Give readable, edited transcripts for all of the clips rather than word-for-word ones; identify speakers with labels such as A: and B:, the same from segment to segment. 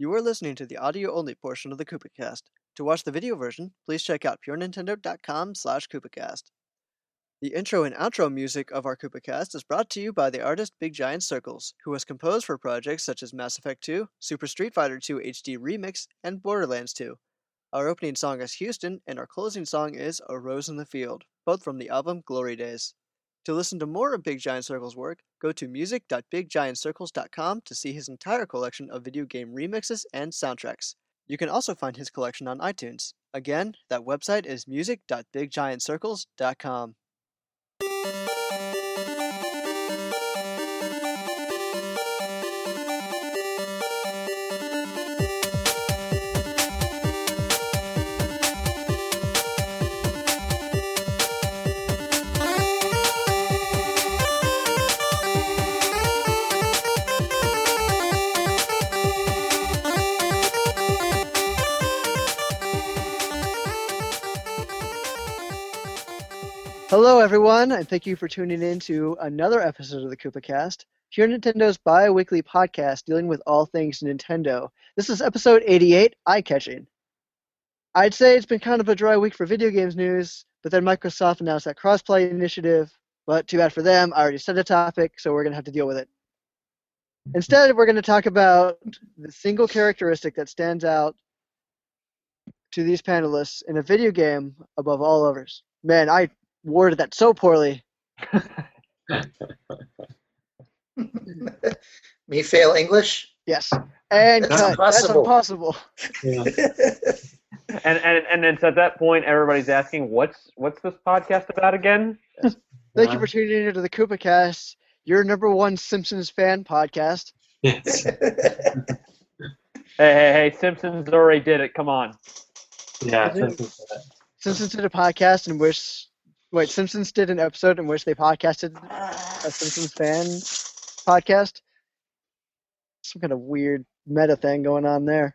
A: You are listening to the audio-only portion of the KoopaCast. To watch the video version, please check out purenintendo.com/KoopaCast. The intro and outro music of our KoopaCast is brought to you by the artist Big Giant Circles, who has composed for projects such as Mass Effect 2, Super Street Fighter 2 HD Remix, and Borderlands 2. Our opening song is Houston, and our closing song is A Rose in the Field, both from the album Glory Days. To listen to more of Big Giant Circle's work, go to music.biggiantcircles.com to see his entire collection of video game remixes and soundtracks. You can also find his collection on iTunes. Again, that website is music.biggiantcircles.com. Hello, everyone, and thank you for tuning in to another episode of the KoopaCast, Pure Nintendo's bi-weekly podcast dealing with all things Nintendo. This is episode 88, Eye-Catching. I'd say it's been kind of a dry week for video games news, but then Microsoft announced that crossplay initiative, but too bad for them, I already said the topic, so we're going to have to deal with it. Instead, we're going to talk about the single characteristic that stands out to these panelists in a video game above all others. Man, I worded that so poorly.
B: Me fail English?
A: Yes. And
B: That's
A: cut.
B: impossible.
A: That's impossible.
C: Yeah. and then at that point, everybody's asking, what's this podcast about again?
A: Thank you for tuning into the KoopaCast, your number one Simpsons fan podcast.
D: Yes.
C: Hey, Simpsons already did it. Come on.
D: Yeah.
A: Simpsons did a podcast in which... Wait, Simpsons did an episode in which they podcasted a Simpsons fan podcast? Some kind of weird meta thing going on there.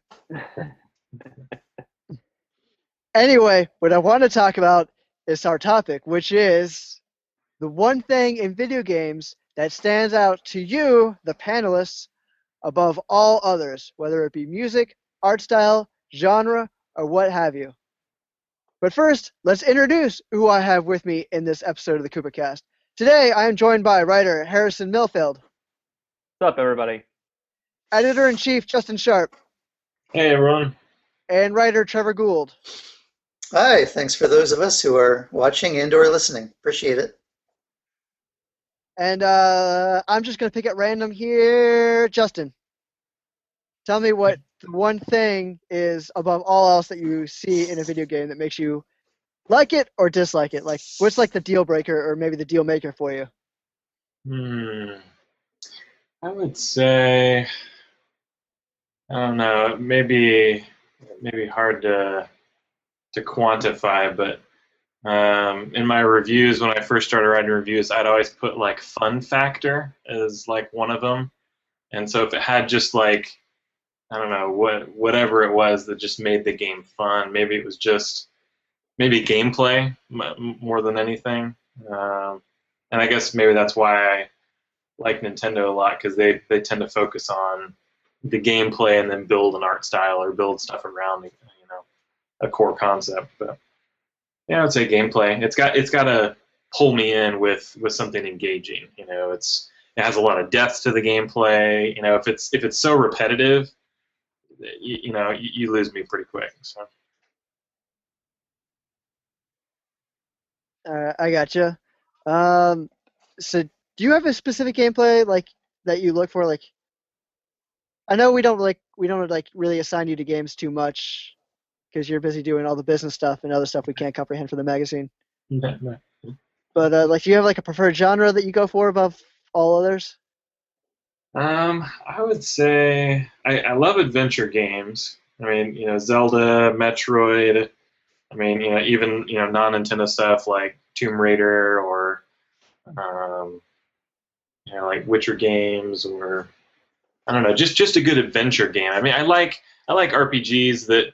A: Anyway, what I want to talk about is our topic, which is the one thing in video games that stands out to you, the panelists, above all others, whether it be music, art style, genre, or what have you. But first, let's introduce who I have with me in this episode of the KoopaCast. Today, I am joined by writer Harrison Millfield.
C: What's up, everybody?
A: Editor-in-Chief Justin Sharp.
D: Hey, everyone.
A: And writer Trevor Gould.
B: Hi, thanks for those of us who are watching and or listening. Appreciate it.
A: And I'm just going to pick at random here. Justin, tell me what the one thing is above all else that you see in a video game that makes you like it or dislike it. Like, what's like the deal breaker or maybe the deal maker for you?
D: I would say, I don't know, maybe hard to quantify, but in my reviews, when I first started writing reviews, I'd always put like fun factor as like one of them. And so if it had just like, I don't know, whatever it was that just made the game fun, maybe it was just gameplay more than anything. And I guess maybe that's why I like Nintendo a lot, because they tend to focus on the gameplay and then build an art style or build stuff around a core concept. But yeah, I would say gameplay. It's got to pull me in with something engaging. It has a lot of depth to the gameplay. If it's so repetitive, you lose me pretty quick. So.
A: I gotcha. So do you have a specific gameplay like that you look for? Like, I know we don't really assign you to games too much because you're busy doing all the business stuff and other stuff we can't comprehend for the magazine.
D: No.
A: But do you have like a preferred genre that you go for above all others?
D: I would say I love adventure games. I mean, Zelda, Metroid. I mean, even non-Nintendo stuff like Tomb Raider or like Witcher games, or I don't know, just a good adventure game. I mean, I like RPGs that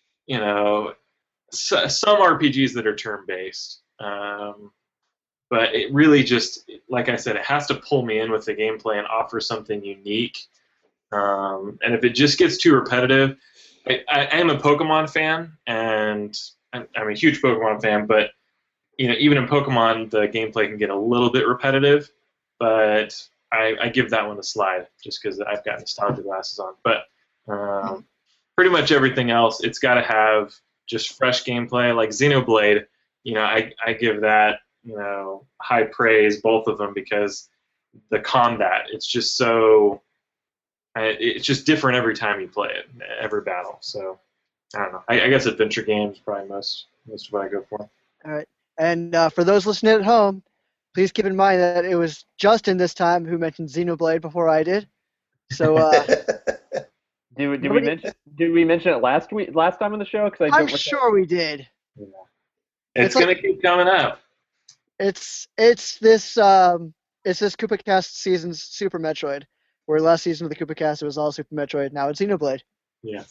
D: some RPGs that are turn-based. But it really just, like I said, it has to pull me in with the gameplay and offer something unique And if it just gets too repetitive, I am a Pokemon fan, and I'm a huge Pokemon fan, but even in Pokemon, the gameplay can get a little bit repetitive, but I give that one a slide just because I've got nostalgia glasses on. But pretty much everything else, it's got to have just fresh gameplay. Like Xenoblade, I give that high praise, both of them, because the combat, it's just so it's just different every time you play it, every battle. So I don't know. I guess adventure games probably most of what I go for.
A: All right. And for those listening at home, please keep in mind that it was Justin this time who mentioned Xenoblade before I did. So
C: did we mention it last time on the show? Because
A: I'm sure we did.
D: Yeah. It's gonna keep coming up.
A: It's this Koopa Cast season's Super Metroid, where last season of the Koopa Cast it was all Super Metroid. Now it's Xenoblade.
D: Yes.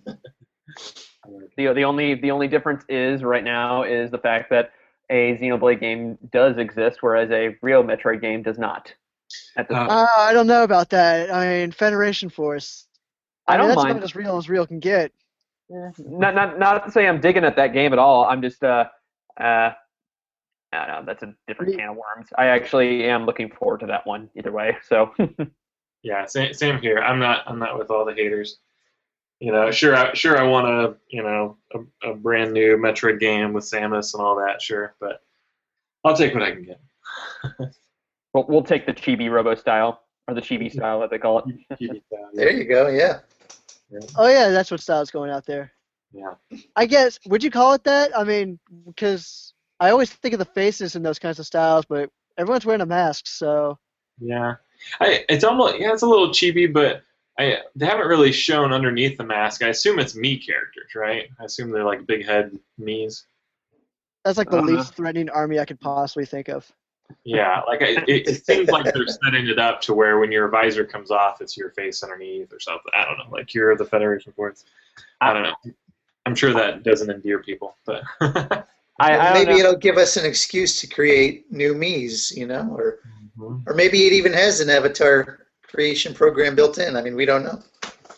C: The only difference is right now is the fact that a Xenoblade game does exist, whereas a real Metroid game does not.
A: I don't know about that. I mean, Federation Force.
C: I don't
A: that's
C: mind.
A: about as real can get.
C: Yeah. Not to say I'm digging at that game at all. I'm just I don't know. That's a different can of worms. I actually am looking forward to that one either way. So.
D: Yeah, same here. I'm not with all the haters. Sure I want a brand new Metroid game with Samus and all that, sure, but I'll take what I can get.
C: We'll take the Chibi Robo style, or the Chibi style, as they call it.
D: Chibi style,
B: There you go, yeah.
A: Oh yeah, that's what style's going out there.
D: Yeah.
A: I guess, would you call it that? I mean, because I always think of the faces in those kinds of styles, but everyone's wearing a mask, so.
D: Yeah. It's a little chibi, but they haven't really shown underneath the mask. I assume it's Mii characters, right? I assume they're like big head Miis.
A: That's like the least threatening army I could possibly think of.
D: Yeah, like it seems like they're setting it up to where when your visor comes off, it's your face underneath or something. I don't know, like you're the Federation Force. I don't know. I'm sure that doesn't endear people, but
B: maybe it'll give us an excuse to create new Miis, or maybe it even has an avatar creation program built in. I mean, we don't know.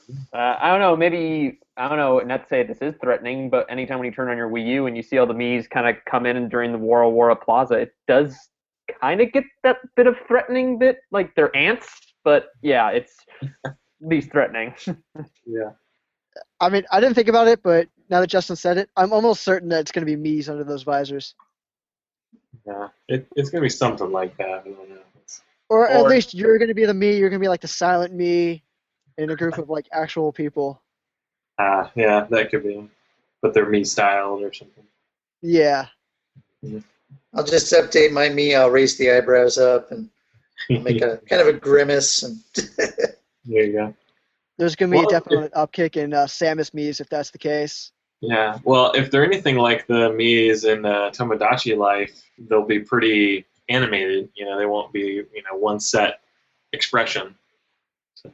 C: I don't know. Maybe, I don't know, not to say this is threatening, but anytime when you turn on your Wii U and you see all the Miis kind of come in during the Wara Plaza, it does kind of get that bit of threatening bit, like they're ants, but yeah, it's least threatening.
D: Yeah.
A: I mean, I didn't think about it, but now that Justin said it, I'm almost certain that it's going to be Miis under those visors.
D: Yeah, it's going to be something like that. I don't know.
A: Or at least you're going to be the Mii, you're going to be like the silent Mii in a group of like actual people.
D: Yeah, that could be. But they're Mii styled or something.
A: Yeah.
B: I'll just update my Mii. I'll raise the eyebrows up and make a kind of a grimace. And
D: there you go.
A: There's going to be a definite upkick in Samus Miis if that's the case.
D: Yeah, well, if they're anything like the Miis in Tomodachi Life, they'll be pretty animated. They won't be, one set expression. So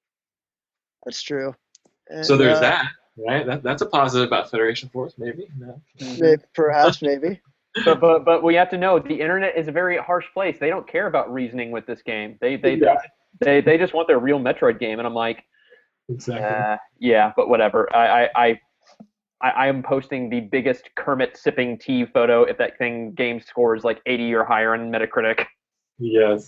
A: that's true. And,
D: so there's that, right? That's a positive about Federation Force, maybe. No.
A: Perhaps, maybe.
C: But we have to know the internet is a very harsh place. They don't care about reasoning with this game. They just want their real Metroid game, and I'm like,
D: exactly.
C: Yeah, but whatever. I am posting the biggest Kermit sipping tea photo if that game scores like 80 or higher on Metacritic.
D: Yes.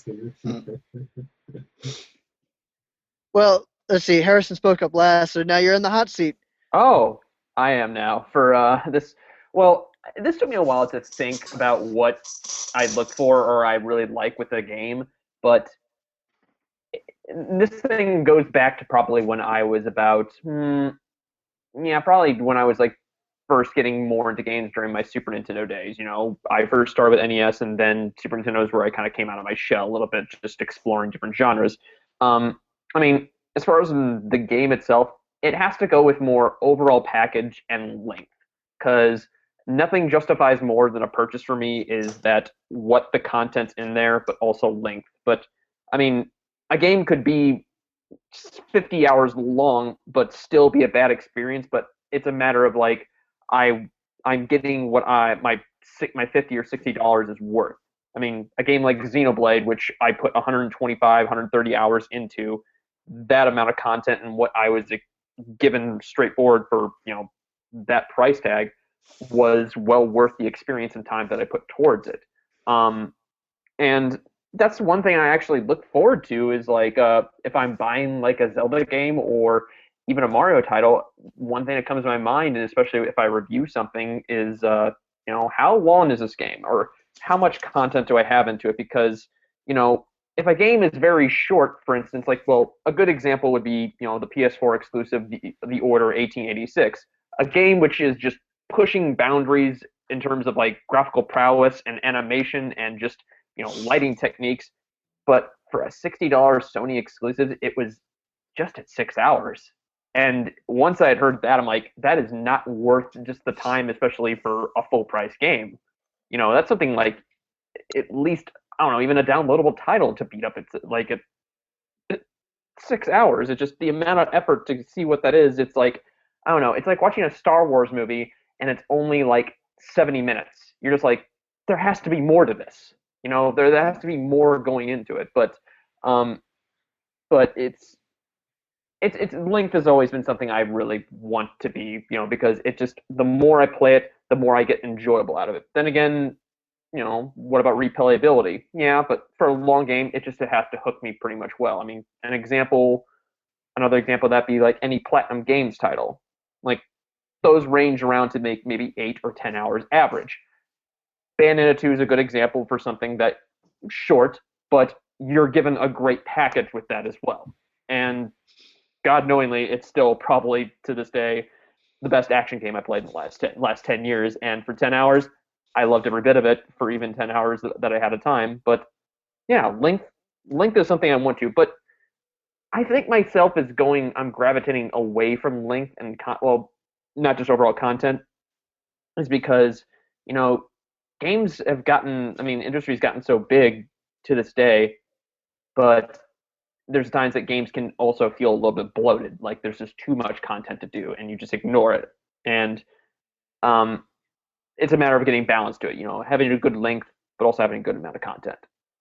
A: Well, let's see. Harrison spoke up last, so now you're in the hot seat.
C: Oh, I am now for this. Well, this took me a while to think about what I look for or I really like with a game, but this thing goes back to probably when I was about, probably when I was like first getting more into games during my Super Nintendo days. I first started with NES, and then Super Nintendo is where I kind of came out of my shell a little bit, just exploring different genres. I mean, as far as the game itself, it has to go with more overall package and length, because nothing justifies more than a purchase for me is that what the content's in there, but also length. But I mean, a game could be 50 hours long, but still be a bad experience. But it's a matter of like I'm getting what my $50 or $60 is worth. I mean, a game like Xenoblade, which I put 125, 130 hours into, that amount of content and what I was given straightforward for, that price tag was well worth the experience and time that I put towards it. And that's one thing I actually look forward to is like if I'm buying like a Zelda game or even a Mario title, one thing that comes to my mind, and especially if I review something, is how long is this game, or how much content do I have into it? Because if a game is very short, for instance, a good example would be the PS4 exclusive, the Order 1886, a game which is just pushing boundaries in terms of like graphical prowess and animation and just lighting techniques. But for a $60 Sony exclusive, it was just at 6 hours. And once I had heard that, I'm like, that is not worth just the time, especially for a full price game. That's something like at least, I don't know, even a downloadable title to beat up. It's like 6 hours. It's just the amount of effort to see what that is. It's like, I don't know, it's like watching a Star Wars movie and it's only like 70 minutes. You're just like, there has to be more to this. There has to be more going into it. But it's length has always been something I really want to be, because it just, the more I play it, the more I get enjoyable out of it. Then again, what about replayability? Yeah, but for a long game, it has to hook me pretty much well. I mean, another example of that be like any Platinum Games title. Like, those range around to make maybe 8 or 10 hours average. Bayonetta 2 is a good example for something that short, but you're given a great package with that as well. And God knowingly, it's still probably to this day the best action game I played in the last 10 years. And for 10 hours, I loved every bit of it for even 10 hours that I had of time. But yeah, length is something I want to. But I think myself I'm gravitating away from length and, not just overall content, is because, games have industry's gotten so big to this day, but there's times that games can also feel a little bit bloated. Like there's just too much content to do and you just ignore it. And it's a matter of getting balance to it, having a good length, but also having a good amount of content.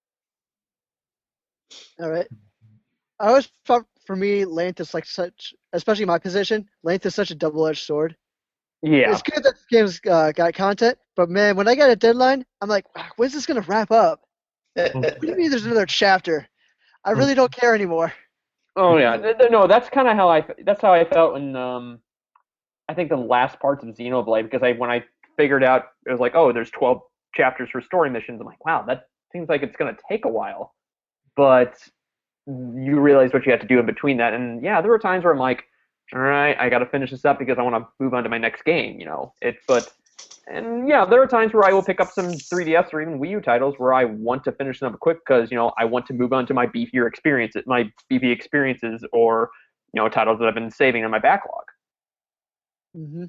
A: All right. I always thought for me, length is like especially my position, length is such a double-edged sword.
C: Yeah.
A: It's good that this game's got content, but man, when I get a deadline, I'm like, when's this going to wrap up? What do you mean there's another chapter? I really don't care anymore.
C: Oh yeah, no, that's kind of how I felt when I think the last parts of Xenoblade, because when I figured out it was like, oh, there's 12 chapters for story missions. I'm like, wow, that seems like it's going to take a while, but you realize what you have to do in between that. And yeah, there were times where I'm like, all right, I got to finish this up because I want to move on to my next game. And yeah, there are times where I will pick up some 3DS or even Wii U titles where I want to finish them up quick because, I want to move on to my beefy experiences or, titles that I've been saving in my backlog.
A: Mm-hmm.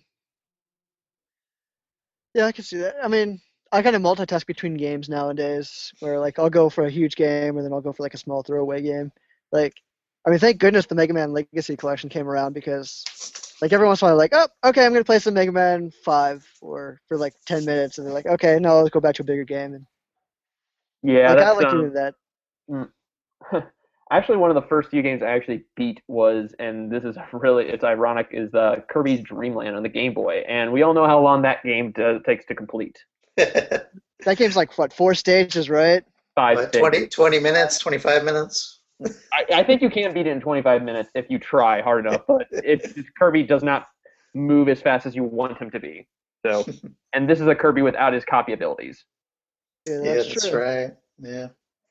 A: Yeah, I can see that. I mean, I kind of multitask between games nowadays where, like, I'll go for a huge game and then I'll go for, like, a small throwaway game. Like, I mean, thank goodness the Mega Man Legacy Collection came around because, like, every once in a while, like, oh, okay, I'm going to play some Mega Man 5 for like 10 minutes. And they're like, okay, no, let's go back to a bigger game. And,
C: yeah,
A: like, I like doing that.
C: Actually, one of the first few games I actually beat was, and this is it's ironic, is Kirby's Dream Land on the Game Boy. And we all know how long that game takes to complete.
A: That game's like, what, 4 stages, right?
C: 5 stages.
B: 20 minutes, 25 minutes?
C: I think you can beat it in 25 minutes if you try hard enough, but Kirby does not move as fast as you want him to be. So, and this is a Kirby without his copy abilities.
A: Yeah,
B: that's right. Yeah.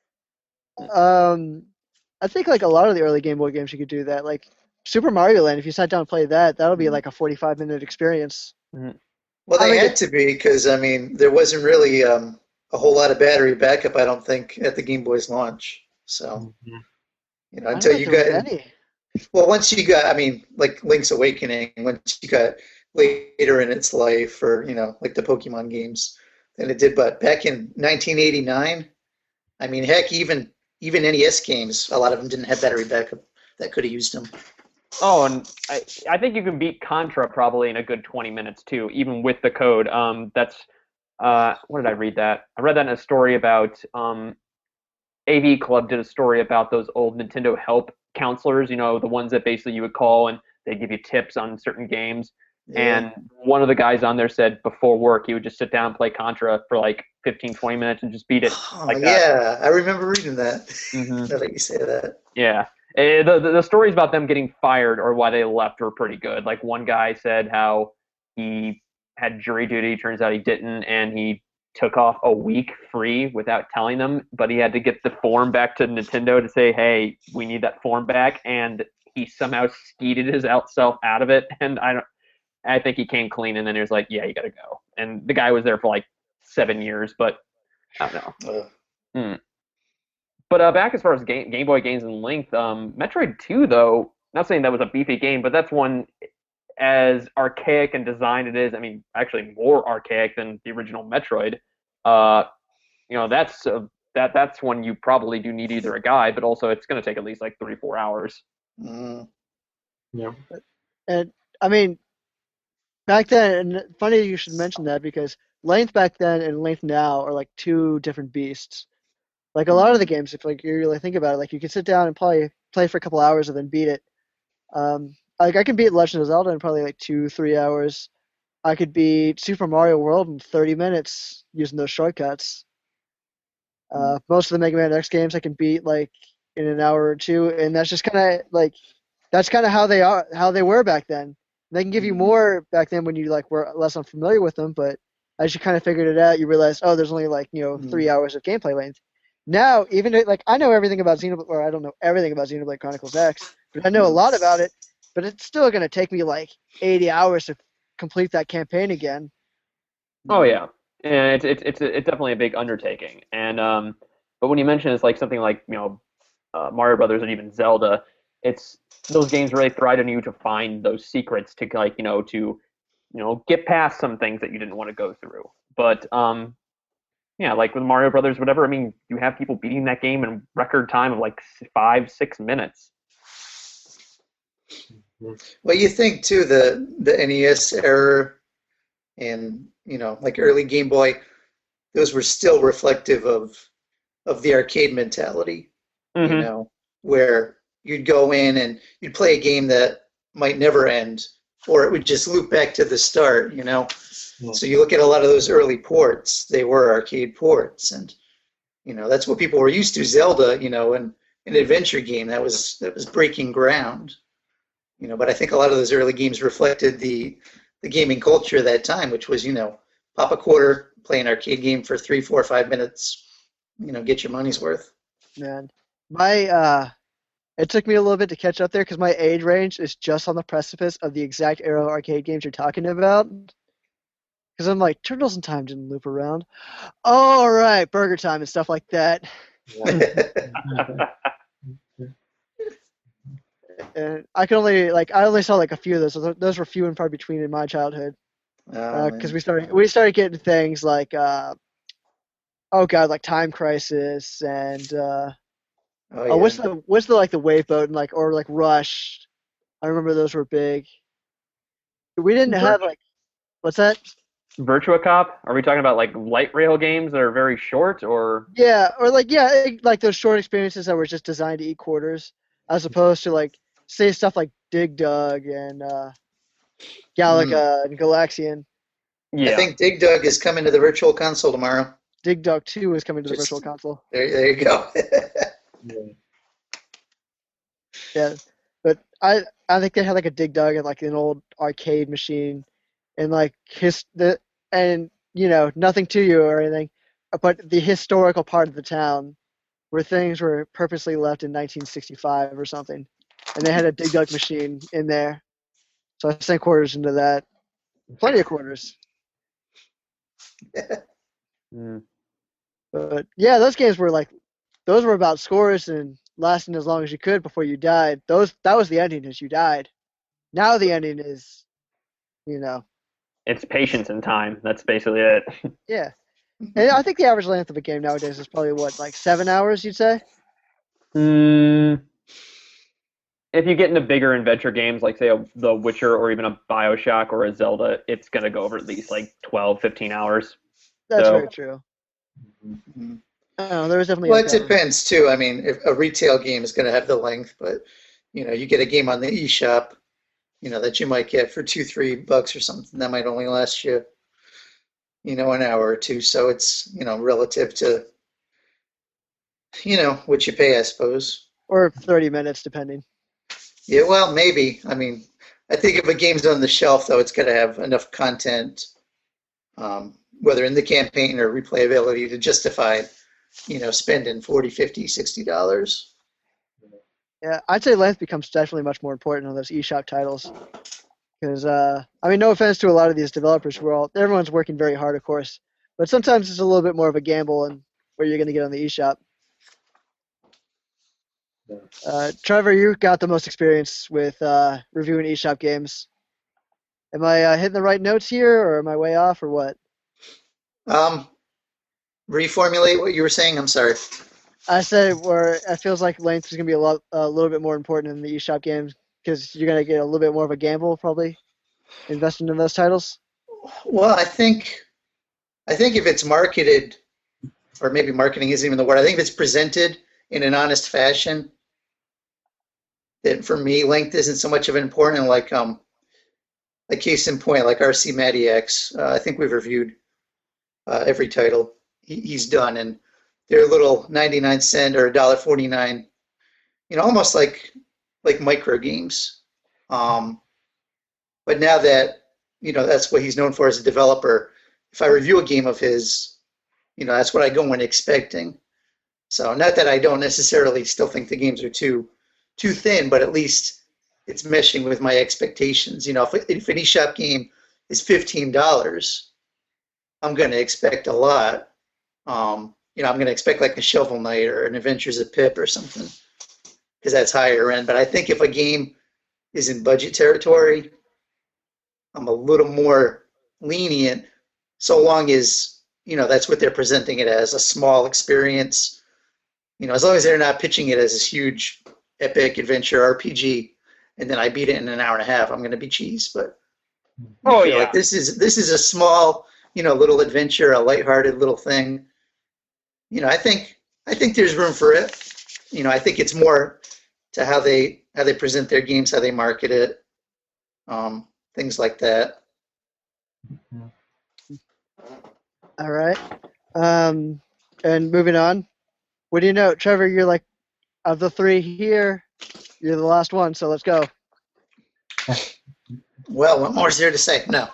A: I think like a lot of the early Game Boy games you could do that. Like Super Mario Land, if you sat down and played that, that'll be like a 45-minute experience.
C: Mm-hmm.
B: Well, they had to be because there wasn't really a whole lot of battery backup, I don't think, at the Game Boy's launch. So, until you got once you got, like Link's Awakening, once you got later in its life, or like the Pokemon games, then it did. But back in 1989, heck, even NES games, a lot of them didn't have battery backup that could have used them.
C: Oh, and I think you can beat Contra probably in a good 20 minutes too, even with the code. That's where did I read that? I read that in a story about AV Club did a story about those old Nintendo Help counselors, the ones that basically you would call and they give you tips on certain games. Yeah. And one of the guys on there said before work he would just sit down and play Contra for like 15, 20 minutes and just beat it.
B: Like that. Yeah, I remember reading that. Now that you say that.
C: Yeah. The stories about them getting fired or why they left were pretty good. Like one guy said how he had jury duty, turns out he didn't, and he took off a week free without telling them, but he had to get the form back to Nintendo to say, hey, we need that form back, and he somehow skeeted his self out of it, and I think he came clean, and then he was like, yeah, you gotta go. And the guy was there for like 7 years, but I don't know. But back as far as Game Boy games in length, Metroid 2, though, not saying that was a beefy game, but that's one, as archaic and designed it is, I mean, actually more archaic than the original Metroid. That's one you probably do need either a guide, but also it's going to take at least like 3-4 hours.
A: Yeah. And I mean, back then, and funny you should mention that because length back then and length now are like two different beasts. Like a lot of the games, if like you really think about it, like you can sit down and play for a couple hours and then beat it. Like I can beat Legend of Zelda in probably like 2-3 hours. I could beat Super Mario World in 30 minutes using those shortcuts. Most of the Mega Man X games I can beat like in an hour or two, and that's just kind of how they were back then. They can give you more back then when you like were less unfamiliar with them, but as you kind of figured it out, you realized, oh, there's only like 3 hours of gameplay length. Now, even like I know everything about Xenoblade, or I don't know everything about Xenoblade Chronicles X, but I know a lot about it. But it's still going to take me like 80 hours to complete that campaign again.
C: Oh yeah, and it's definitely a big undertaking. And but when you mention it's like something like Mario Brothers and even Zelda, it's those games really thrive on you to find those secrets to like to get past some things that you didn't want to go through. But yeah, like with Mario Brothers, whatever. I mean, you have people beating that game in record time of like 5-6 minutes.
B: Well, you think too the NES era and like early Game Boy, those were still reflective of the arcade mentality. Where you'd go in and you'd play a game that might never end, or it would just loop back to the start. So you look at a lot of those early ports; they were arcade ports, and that's what people were used to. Zelda, an adventure game that was breaking ground. But I think a lot of those early games reflected the gaming culture at that time, which was pop a quarter, play an arcade game for 3, 4, 5 minutes, get your money's worth.
A: Man, it took me a little bit to catch up there because my age range is just on the precipice of the exact era of arcade games you're talking about. Because I'm like, Turtles in Time didn't loop around. All right, Burger Time and stuff like that. And I only saw like a few of those. Those were few and far between in my childhood. Because we started getting things like like Time Crisis and what's the like the Wave Boat and or like Rush. I remember those were big. We didn't have like what's that?
C: Virtua Cop? Are we talking about like light rail games that are very short, or?
A: Yeah, or like those short experiences that were just designed to eat quarters, as opposed to like say stuff like Dig Dug and Galaga and Galaxian.
B: Yeah. I think Dig Dug is coming to the Virtual Console tomorrow.
A: Dig Dug 2 is coming to the Virtual Console.
B: There you go.
A: Yeah, but I think they had like a Dig Dug and like an old arcade machine, and like nothing to you or anything, but the historical part of the town where things were purposely left in 1965 or something, and they had a Dig Dug machine in there, so I sent quarters into that. Plenty of quarters. But yeah, those games were those were about scores and lasting as long as you could before you died. That was the ending, is you died. Now the ending is,
C: it's patience and time. That's basically it.
A: Yeah. And I think the average length of a game nowadays is probably like 7 hours, you'd say?
C: If you get into bigger adventure games like, say, The Witcher or even a BioShock or a Zelda, it's going to go over at least like 12, 15 hours.
A: That's very true. I don't know, there was definitely
B: it depends, too. I mean, if a retail game is going to have the length, but you get a game on the eShop, that you might get for $2-3 or something that might only last you, an hour or two. So it's, relative to, what you pay, I suppose.
A: Or 30 minutes, depending.
B: Yeah, well, maybe. I mean, I think if a game's on the shelf, though, it's got to have enough content, whether in the campaign or replayability, to justify, spending $40, $50, $60.
A: Yeah, I'd say length becomes definitely much more important on those eShop titles. Because, no offense to a lot of these developers, everyone's working very hard, of course. But sometimes it's a little bit more of a gamble on where you're going to get on the eShop. Trevor, you got the most experience with reviewing eShop games. Am I hitting the right notes here, or am I way off, or what?
B: Reformulate what you were saying. I'm sorry.
A: I said where it feels like length is going to be a little bit more important in the eShop games because you're going to get a little bit more of a gamble probably investing in those titles.
B: Well, I think if it's marketed, or maybe marketing isn't even the word. I think if it's presented in an honest fashion, that for me, length isn't so much of an important. Like case in point, like RC Maniacs. I think we've reviewed every title he's done, and they're little 99-cent or $1.49, almost like micro games. But now that that's what he's known for as a developer, if I review a game of his, that's what I go in expecting. So not that I don't necessarily still think the games are too thin, but at least it's meshing with my expectations. If an eShop game is $15, I'm going to expect a lot. I'm going to expect like a Shovel Knight or an Adventures of Pip or something, because that's higher end. But I think if a game is in budget territory, I'm a little more lenient, so long as, that's what they're presenting it as, a small experience. As long as they're not pitching it as this huge epic adventure RPG, and then I beat it in an hour and a half, I'm going to be cheese. But like this is a small, little adventure, a lighthearted little thing. I think there's room for it. I think it's more to how they present their games, how they market it, things like that.
A: All right. And moving on. What do you know, Trevor? You're like, of the three here, you're the last one. So let's go.
B: Well, what more is there to say? No.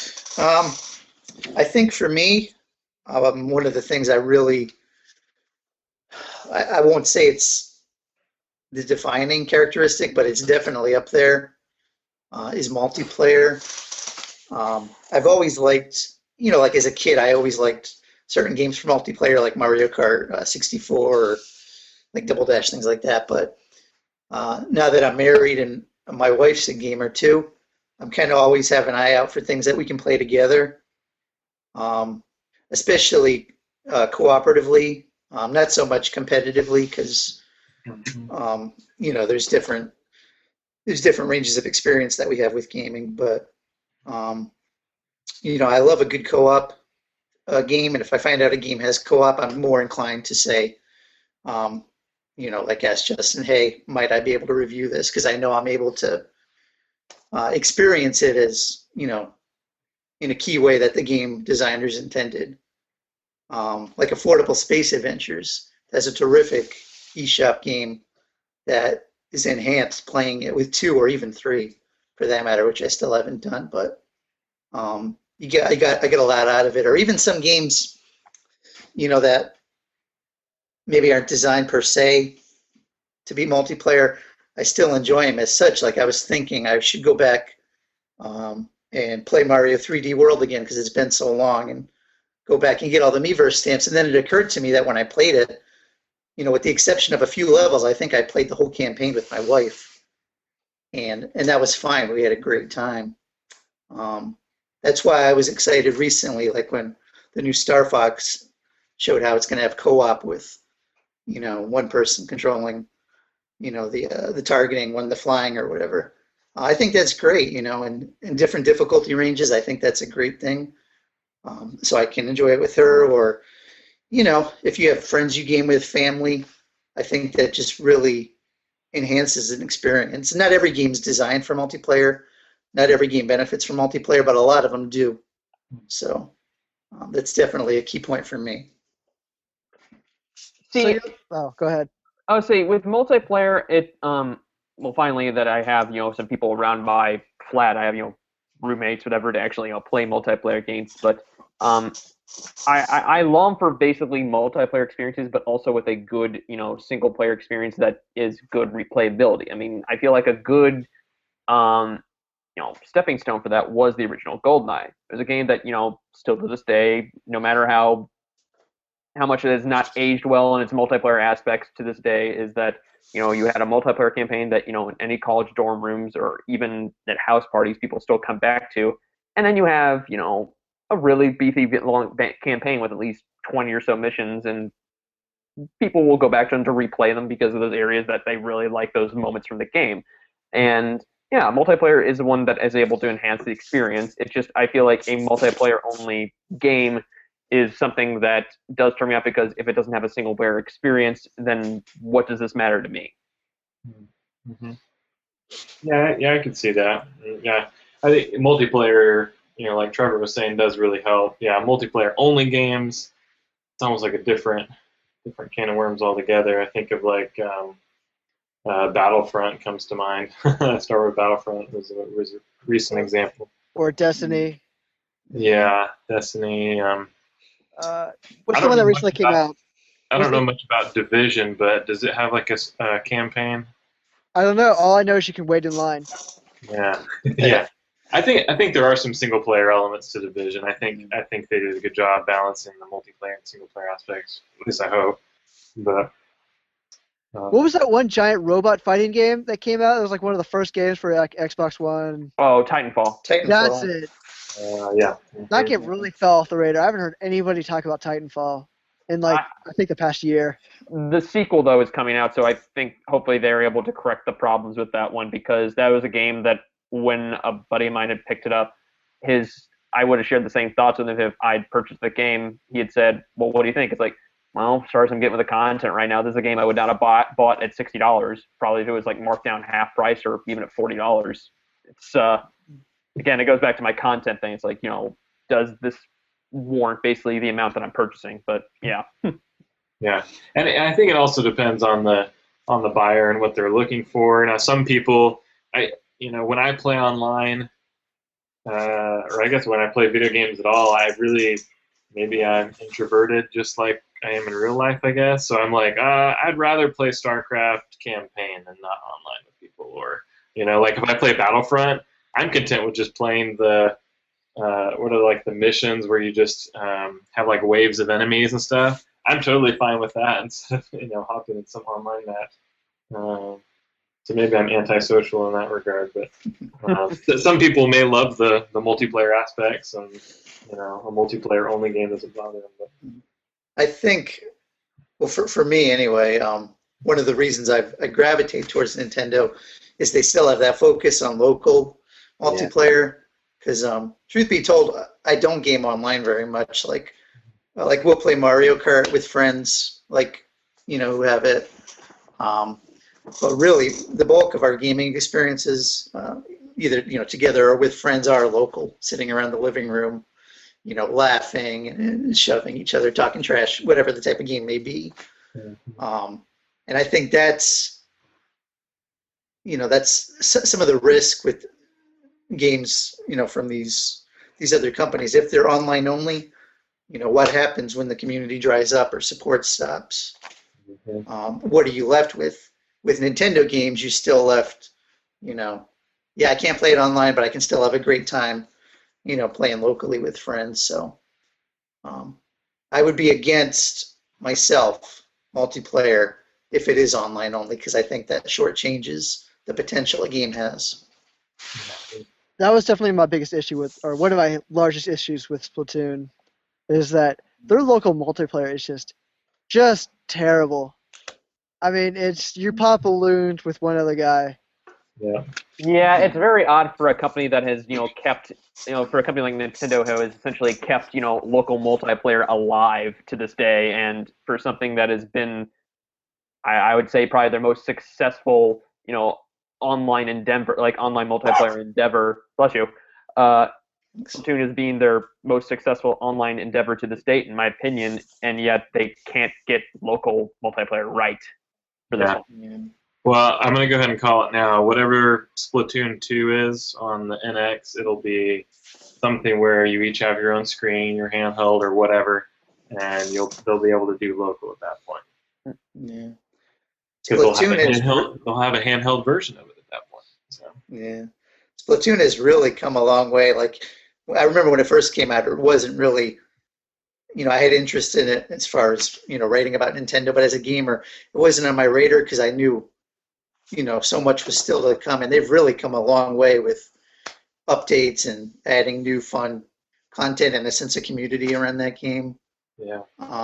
B: I think for me, one of the things I won't say it's the defining characteristic, but it's definitely up there, is multiplayer. I've always liked, like as a kid, I always liked certain games for multiplayer, like Mario Kart 64, or like Double Dash, things like that. But now that I'm married and my wife's a gamer too, I'm kind of always have an eye out for things that we can play together, especially cooperatively, not so much competitively, because there's different ranges of experience that we have with gaming. But I love a good co-op game, and if I find out a game has co-op, I'm more inclined to say, like ask Justin, hey, might I be able to review this? Because I know I'm able to experience it as, in a key way that the game designers intended. Like Affordable Space Adventures, that's a terrific eShop game that is enhanced playing it with 2 or even 3, for that matter, which I still haven't done. But I get a lot out of it. Or even some games, that maybe aren't designed per se to be multiplayer, I still enjoy them as such. Like I was thinking I should go back and play Mario 3D World again, because it's been so long, and go back and get all the Miiverse stamps. And then it occurred to me that when I played it, with the exception of a few levels, I think I played the whole campaign with my wife, and that was fine. We had a great time. That's why I was excited recently, like when the new Star Fox showed how it's going to have co-op with, one person controlling, the targeting, one the flying or whatever. I think that's great, and in different difficulty ranges, I think that's a great thing. So I can enjoy it with her, or, if you have friends you game with, family, I think that just really enhances an experience. Not every game's designed for multiplayer. Not every game benefits from multiplayer, but a lot of them do. So that's definitely a key point for me.
C: See,
A: go ahead.
C: I would say with multiplayer, finally that I have, some people around my flat, I have, roommates, whatever, to actually, play multiplayer games. But I long for basically multiplayer experiences, but also with a good, single player experience that is good replayability. I mean, I feel like a good, stepping stone for that was the original GoldenEye. It was a game that, still to this day, no matter how much it has not aged well in its multiplayer aspects to this day, is that, you had a multiplayer campaign that, in any college dorm rooms or even at house parties, people still come back to. And then you have, a really beefy, long campaign with at least 20 or so missions, and people will go back to them to replay them because of those areas that they really like those moments from the game. And yeah, multiplayer is the one that is able to enhance the experience. It's just, I feel like a multiplayer-only game is something that does turn me off, because if it doesn't have a single player experience, then what does this matter to me?
D: Mm-hmm. Yeah, I can see that. Yeah, I think multiplayer, like Trevor was saying, does really help. Yeah, multiplayer only games, it's almost like a different can of worms altogether. I think of like Battlefront comes to mind. Star Wars Battlefront was a recent example.
A: Or Destiny.
D: Yeah, Destiny.
A: What's the one that recently came out?
D: I don't know much about Division, but does it have like a campaign?
A: I don't know. All I know is you can wait in line.
D: Yeah, yeah. I think there are some single player elements to Division. I think they did a good job balancing the multiplayer and single player aspects. At least I hope. But
A: what was that one giant robot fighting game that came out? It was like one of the first games for like Xbox One.
C: Oh, Titanfall.
A: That's it.
D: Yeah.
A: That game really fell off the radar. I haven't heard anybody talk about Titanfall in I think the past year.
C: The sequel, though, is coming out, so I think hopefully they're able to correct the problems with that one, because that was a game that when a buddy of mine had picked it up, I would have shared the same thoughts with him if I'd purchased the game. He had said, well, what do you think? It's like, well, as far as I'm getting with the content right now, this is a game I would not have bought at $60, probably if it was like marked down half price or even at $40. It's again, it goes back to my content thing. It's like, does this warrant basically the amount that I'm purchasing? But yeah.
D: Yeah, and I think it also depends on the buyer and what they're looking for. Now, some people, when I play online, or I guess when I play video games at all, maybe I'm introverted, just like I am in real life, I guess. So I'm like, I'd rather play StarCraft campaign than not online with people. Or, like if I play Battlefront, I'm content with just playing the what are like the missions where you just have like waves of enemies and stuff. I'm totally fine with that instead of hopping in some online match. So maybe I'm antisocial in that regard, but some people may love the multiplayer aspects, and a multiplayer only game doesn't bother them. But
B: I think, well, for me anyway, one of the reasons I gravitate towards Nintendo is they still have that focus on local multiplayer. Because truth be told, I don't game online very much. Like we'll play Mario Kart with friends, who have it. But really, the bulk of our gaming experiences, either together or with friends, are local, sitting around the living room, laughing and shoving each other, talking trash, whatever the type of game may be. Mm-hmm. And I think that's some of the risk with games, from these other companies. If they're online only, what happens when the community dries up or support stops? Mm-hmm. What are you left with? With Nintendo games, you're still left, I can't play it online, but I can still have a great time, playing locally with friends. So I would be against myself multiplayer if it is online only, because I think that shortchanges the potential a game has.
A: That was definitely my biggest issue with, or one of my largest issues with Splatoon, is that their local multiplayer is just terrible. I mean, you pop balloons with one other guy.
D: Yeah.
C: Yeah, it's very odd for a company that has, kept, for a company like Nintendo who has essentially kept, local multiplayer alive to this day, and for something that has been I would say probably their most successful, online endeavor, like online multiplayer endeavor. Bless you. Splatoon is being their most successful online endeavor to this date, in my opinion, and yet they can't get local multiplayer right for this one.
B: Yeah.
D: Well, I'm going to go ahead and call it now. Whatever Splatoon 2 is on the NX, it'll be something where you each have your own screen, your handheld, or whatever, and they'll be able to do local at that point.
B: Yeah.
D: Because they'll have a handheld version of it at that point. So.
B: Yeah. Splatoon has really come a long way. Like, I remember when it first came out, it wasn't really, I had interest in it as far as, writing about Nintendo, but as a gamer, it wasn't on my radar because I knew, so much was still to come, and they've really come a long way with updates and adding new fun content and a sense of community around that game.
D: Yeah.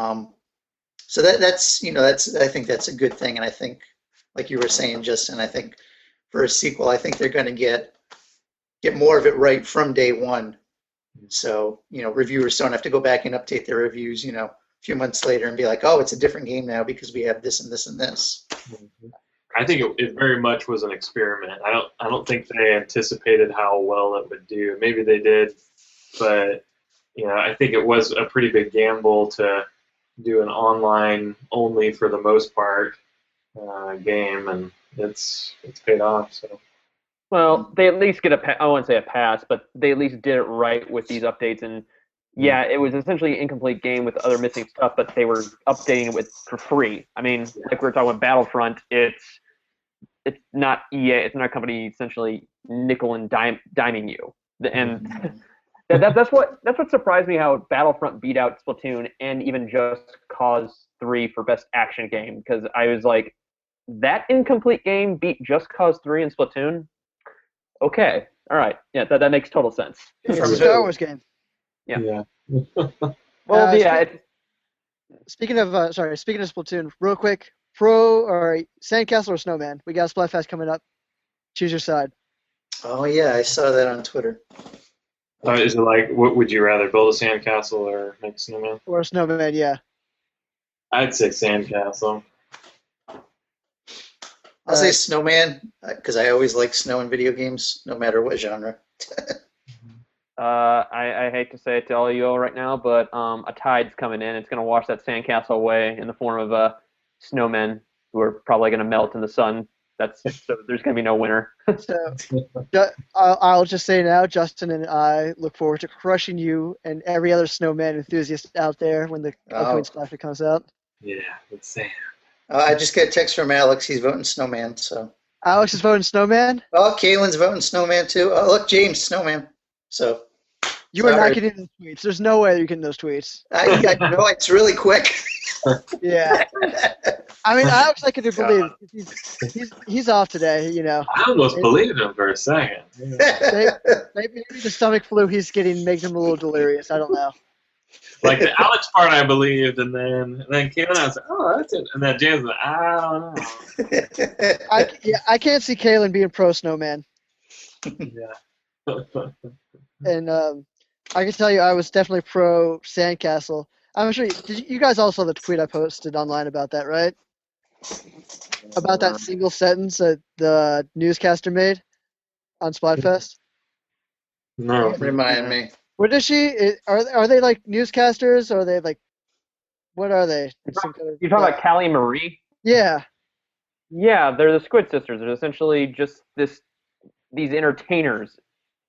B: So that's I think that's a good thing, and I think, like you were saying, Justin, I think for a sequel, I think they're going to get more of it right from day one. So reviewers don't have to go back and update their reviews, a few months later and be like, oh, it's a different game now because we have this and this and this.
D: Mm-hmm. I think it very much was an experiment. I don't think they anticipated how well it would do. Maybe they did, but I think it was a pretty big gamble to do an online only for the most part game, and it's paid off. So.
C: Well, they at least get I wouldn't say a pass, but they at least did it right with these updates. And yeah, it was essentially an incomplete game with other missing stuff, but they were updating it for free. I mean, like we were talking about Battlefront, it's not EA, it's not a company essentially nickel and diming you. And that's what surprised me, how Battlefront beat out Splatoon and even Just Cause 3 for best action game, because I was like, that incomplete game beat Just Cause 3 and Splatoon? Okay, all right, yeah, that makes total sense.
A: It's a Star Wars game.
C: Yeah.
A: Well, yeah. Speaking of Splatoon, real quick, Pro or Sandcastle or Snowman? We got Splatfest coming up. Choose your side.
B: Oh yeah, I saw that on Twitter.
D: Is it like, what would you rather, build a sandcastle or make a snowman?
A: Or a snowman, yeah.
D: I'd say sandcastle.
B: I'll say snowman because I always like snow in video games, no matter what genre.
C: I hate to say it to all you all right now, but a tide's coming in. It's going to wash that sandcastle away in the form of snowmen who are probably going to melt in the sun. So there's going to be no winner.
A: So I'll just say now, Justin and I look forward to crushing you and every other snowman enthusiast out there when the Queen Splasher comes out.
D: Yeah, let's see.
B: I just got a text from Alex. He's voting Snowman. So
A: Alex is voting Snowman?
B: Oh, Kaylin's voting Snowman too. Oh, look, James, Snowman. So
A: you are not getting those tweets. There's no way you're getting those tweets.
B: I know it's really quick.
A: Yeah. I mean, Alex, I could believe he's off today.
D: I almost believed him for a second.
A: Maybe the stomach flu he's getting makes him a little delirious. I don't know.
D: Like the Alex part, I believed, and then Kaylin, I was like, "Oh, that's it." And then James was like, "I don't know."
A: I can't see Kaylin being pro Snowman.
D: Yeah.
A: And I can tell you, I was definitely pro Sandcastle. I'm sure you guys all saw the tweet I posted online about that, right? About that single sentence that the newscaster made on Splatfest.
D: No,
B: remind me.
A: What is she? Are they like newscasters? Or are they like, what are they?
C: You're talking about Callie and Marie?
A: Yeah.
C: Yeah, they're the Squid Sisters. They're essentially just these entertainers.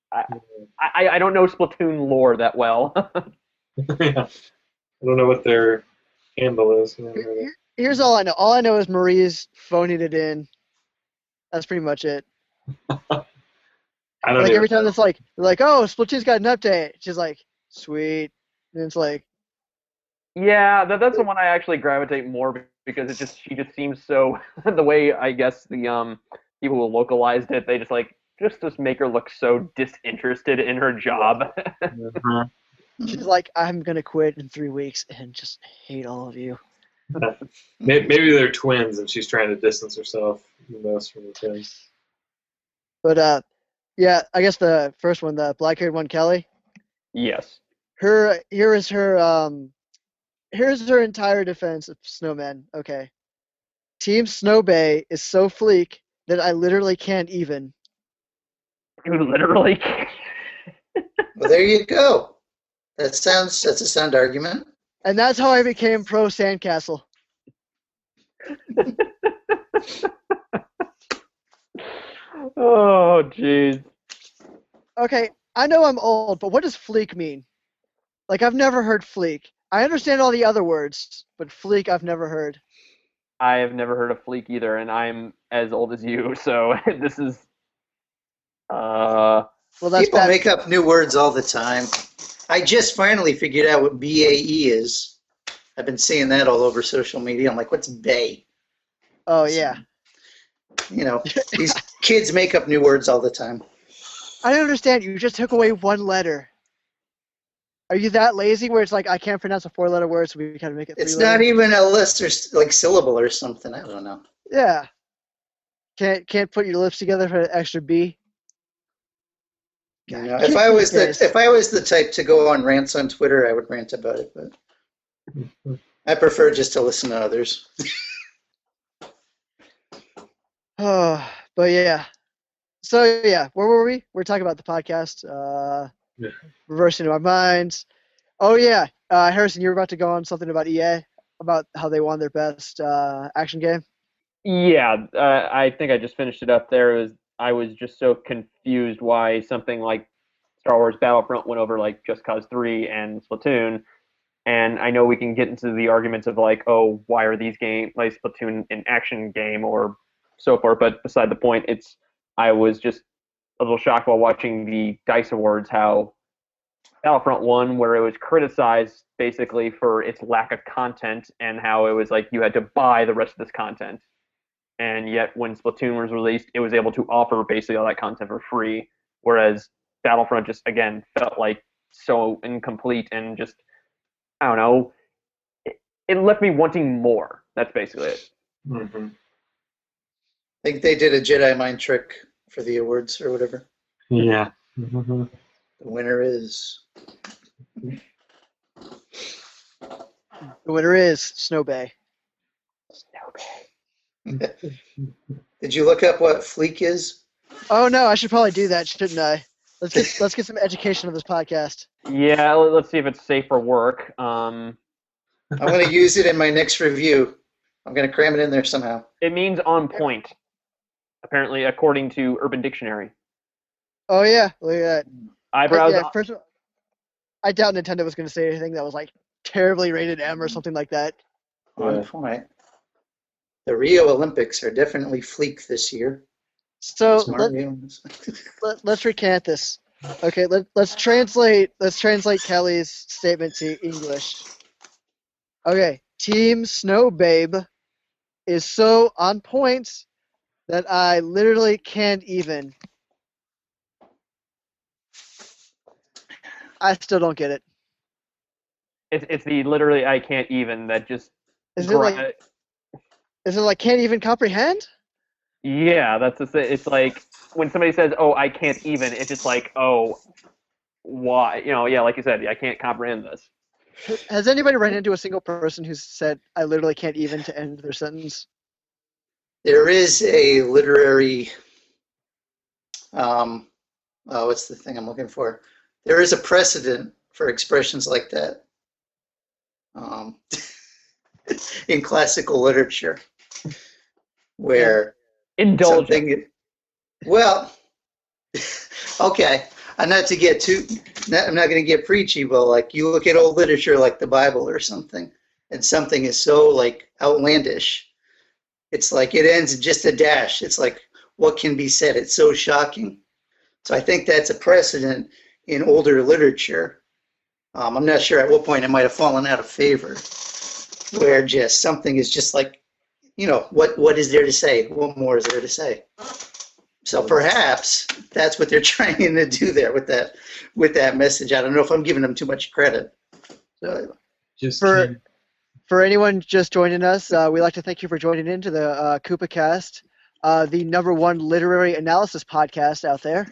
C: I don't know Splatoon lore that well.
D: Yeah. I don't know what their handle is.
A: Here's all I know. All I know is Marie's phoning it in. That's pretty much it.
D: I don't
A: every time it's like, they're like, oh, Splatoon's got an update. She's like, sweet. And it's like,
C: yeah, that's the one I actually gravitate more because she just seems so the way I guess the people who localized it, they just make her look so disinterested in her job.
A: She's like, I'm gonna quit in 3 weeks and just hate all of you.
D: Maybe they're twins and she's trying to distance herself the most from the twins.
A: But yeah, I guess the first one, the black-haired one, Kelly.
C: Yes.
A: Here's her entire defense of Snowman. Okay. Team Snowbay is so fleek that I literally can't even.
C: You literally can't.
B: Well, there you go. That's a sound argument.
A: And that's how I became pro Sandcastle.
C: Oh, jeez.
A: Okay, I know I'm old, but what does fleek mean? Like, I've never heard fleek. I understand all the other words, but fleek I've never heard.
C: I have never heard of fleek either, and I'm as old as you, so this is...
A: Well, that's
B: People
A: bad.
B: make up new words all the time. I just finally figured out what BAE is. I've been seeing that all over social media. I'm like, what's BAE?
A: Oh, yeah.
B: You know, these kids make up new words all the time.
A: I don't understand. You just took away one letter. Are you that lazy where it's like, I can't pronounce a 4-letter word, so we kind of make it 3
B: It's
A: letters?
B: not even a list or like syllable or something. I don't know.
A: Yeah. Can't put your lips together for an extra B?
B: You know, if I was the type to go on rants on Twitter, I would rant about it, but I prefer just to listen to others.
A: Oh, but yeah. So yeah, where were we? We're talking about the podcast. Reversing our minds. Oh yeah, Harrison, you were about to go on something about EA, about how they won their best action game.
C: Yeah, I think I just finished it up there. I was just so confused why something like Star Wars Battlefront went over like Just Cause 3 and Splatoon. And I know we can get into the arguments of like, oh, why are these games like Splatoon an action game or so forth? But beside the point, I was just a little shocked while watching the DICE Awards how Battlefront 1, where it was criticized basically for its lack of content and how it was like you had to buy the rest of this content. And yet when Splatoon was released, it was able to offer basically all that content for free, whereas Battlefront just, again, felt like so incomplete and just, I don't know, it left me wanting more. That's basically it.
D: Mm-hmm.
B: I think they did a Jedi mind trick for the awards or whatever.
D: Yeah. Mm-hmm.
B: The winner is...
A: The winner is Snowbay.
B: Did you look up what fleek is?
A: Oh no, I should probably do that, shouldn't I? Let's get some education on this podcast.
C: Yeah, let's see if it's safe for work.
B: I'm going to use it in my next review. I'm going to cram it in there somehow.
C: It means on point, apparently, according to Urban Dictionary.
A: Oh yeah, look at that.
C: Eyebrows.
A: Yeah, first of all, I doubt Nintendo was going to say anything that was like terribly rated M or something like that.
B: On point. The Rio Olympics are definitely fleek this year.
A: So let's recant this. Okay, let's translate Kelly's statement to English. Okay, Team Snow Babe is so on point that I literally can't even. I still don't get it.
C: It's the literally I can't even that just.
A: Is it like can't even comprehend?
C: Yeah, it's like when somebody says, "Oh, I can't even," it's just like, "Oh, why?" You know, yeah, like you said, I can't comprehend this.
A: Has anybody run into a single person who's said, "I literally can't even" to end their sentence?
B: There is a literary. What's the thing I'm looking for? There is a precedent for expressions like that in classical literature, where
C: indulgent.
B: Well, okay. I'm not going to get preachy, but like you look at old literature like the Bible or something, and something is so like outlandish. It's like it ends in just a dash. It's like, what can be said? It's so shocking. So I think that's a precedent in older literature. I'm not sure at what point it might have fallen out of favor, where just something is just like, you know, what is there to say? What more is there to say? So perhaps that's what they're trying to do there with that message. I don't know if I'm giving them too much credit.
A: For anyone just joining us, we'd like to thank you for joining into the KoopaCast, the #1 literary analysis podcast out there,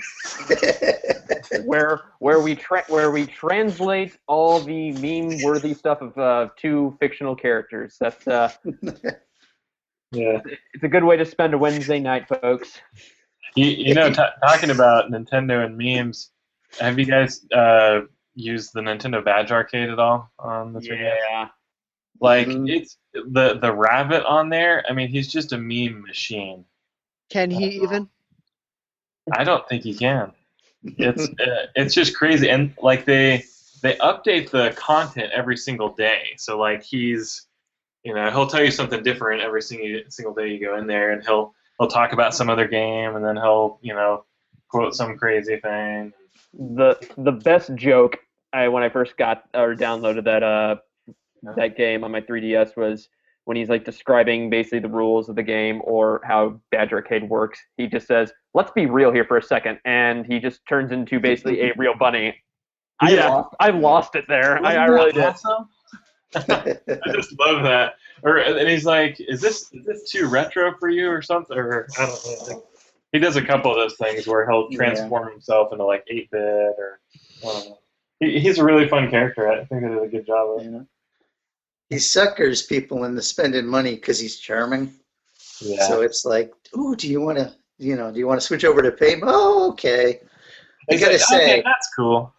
C: where we translate all the meme-worthy stuff of 2 fictional characters. That's
D: Yeah.
C: It's a good way to spend a Wednesday night, folks.
D: Talking about Nintendo and memes, have you guys used the Nintendo Badge Arcade at all on the 3DS?
C: Yeah.
D: Like it's the rabbit on there. I mean, he's just a meme machine.
A: Can he even?
D: I don't think he can. It's just crazy, and like they update the content every single day. So like he'll tell you something different every single day you go in there, and he'll talk about some other game, and then he'll quote some crazy thing.
C: The best joke when I first got or downloaded that game on my 3DS was when he's like describing basically the rules of the game or how Badge Arcade works. He just says, "Let's be real here for a second," and he just turns into basically a real bunny. I lost it there. I really did.
D: Awesome? I just love that. And he's like, "Is this too retro for you or something?" Or I don't know. He does a couple of those things where he'll transform himself into like 8-bit or I don't know. He's a really fun character. I think they did a good job of it.
B: He suckers people into spending money because he's charming.
D: Yeah.
B: So it's like, ooh, do you want to switch over to PayPal? Oh, okay. I gotta say,
D: okay, that's cool.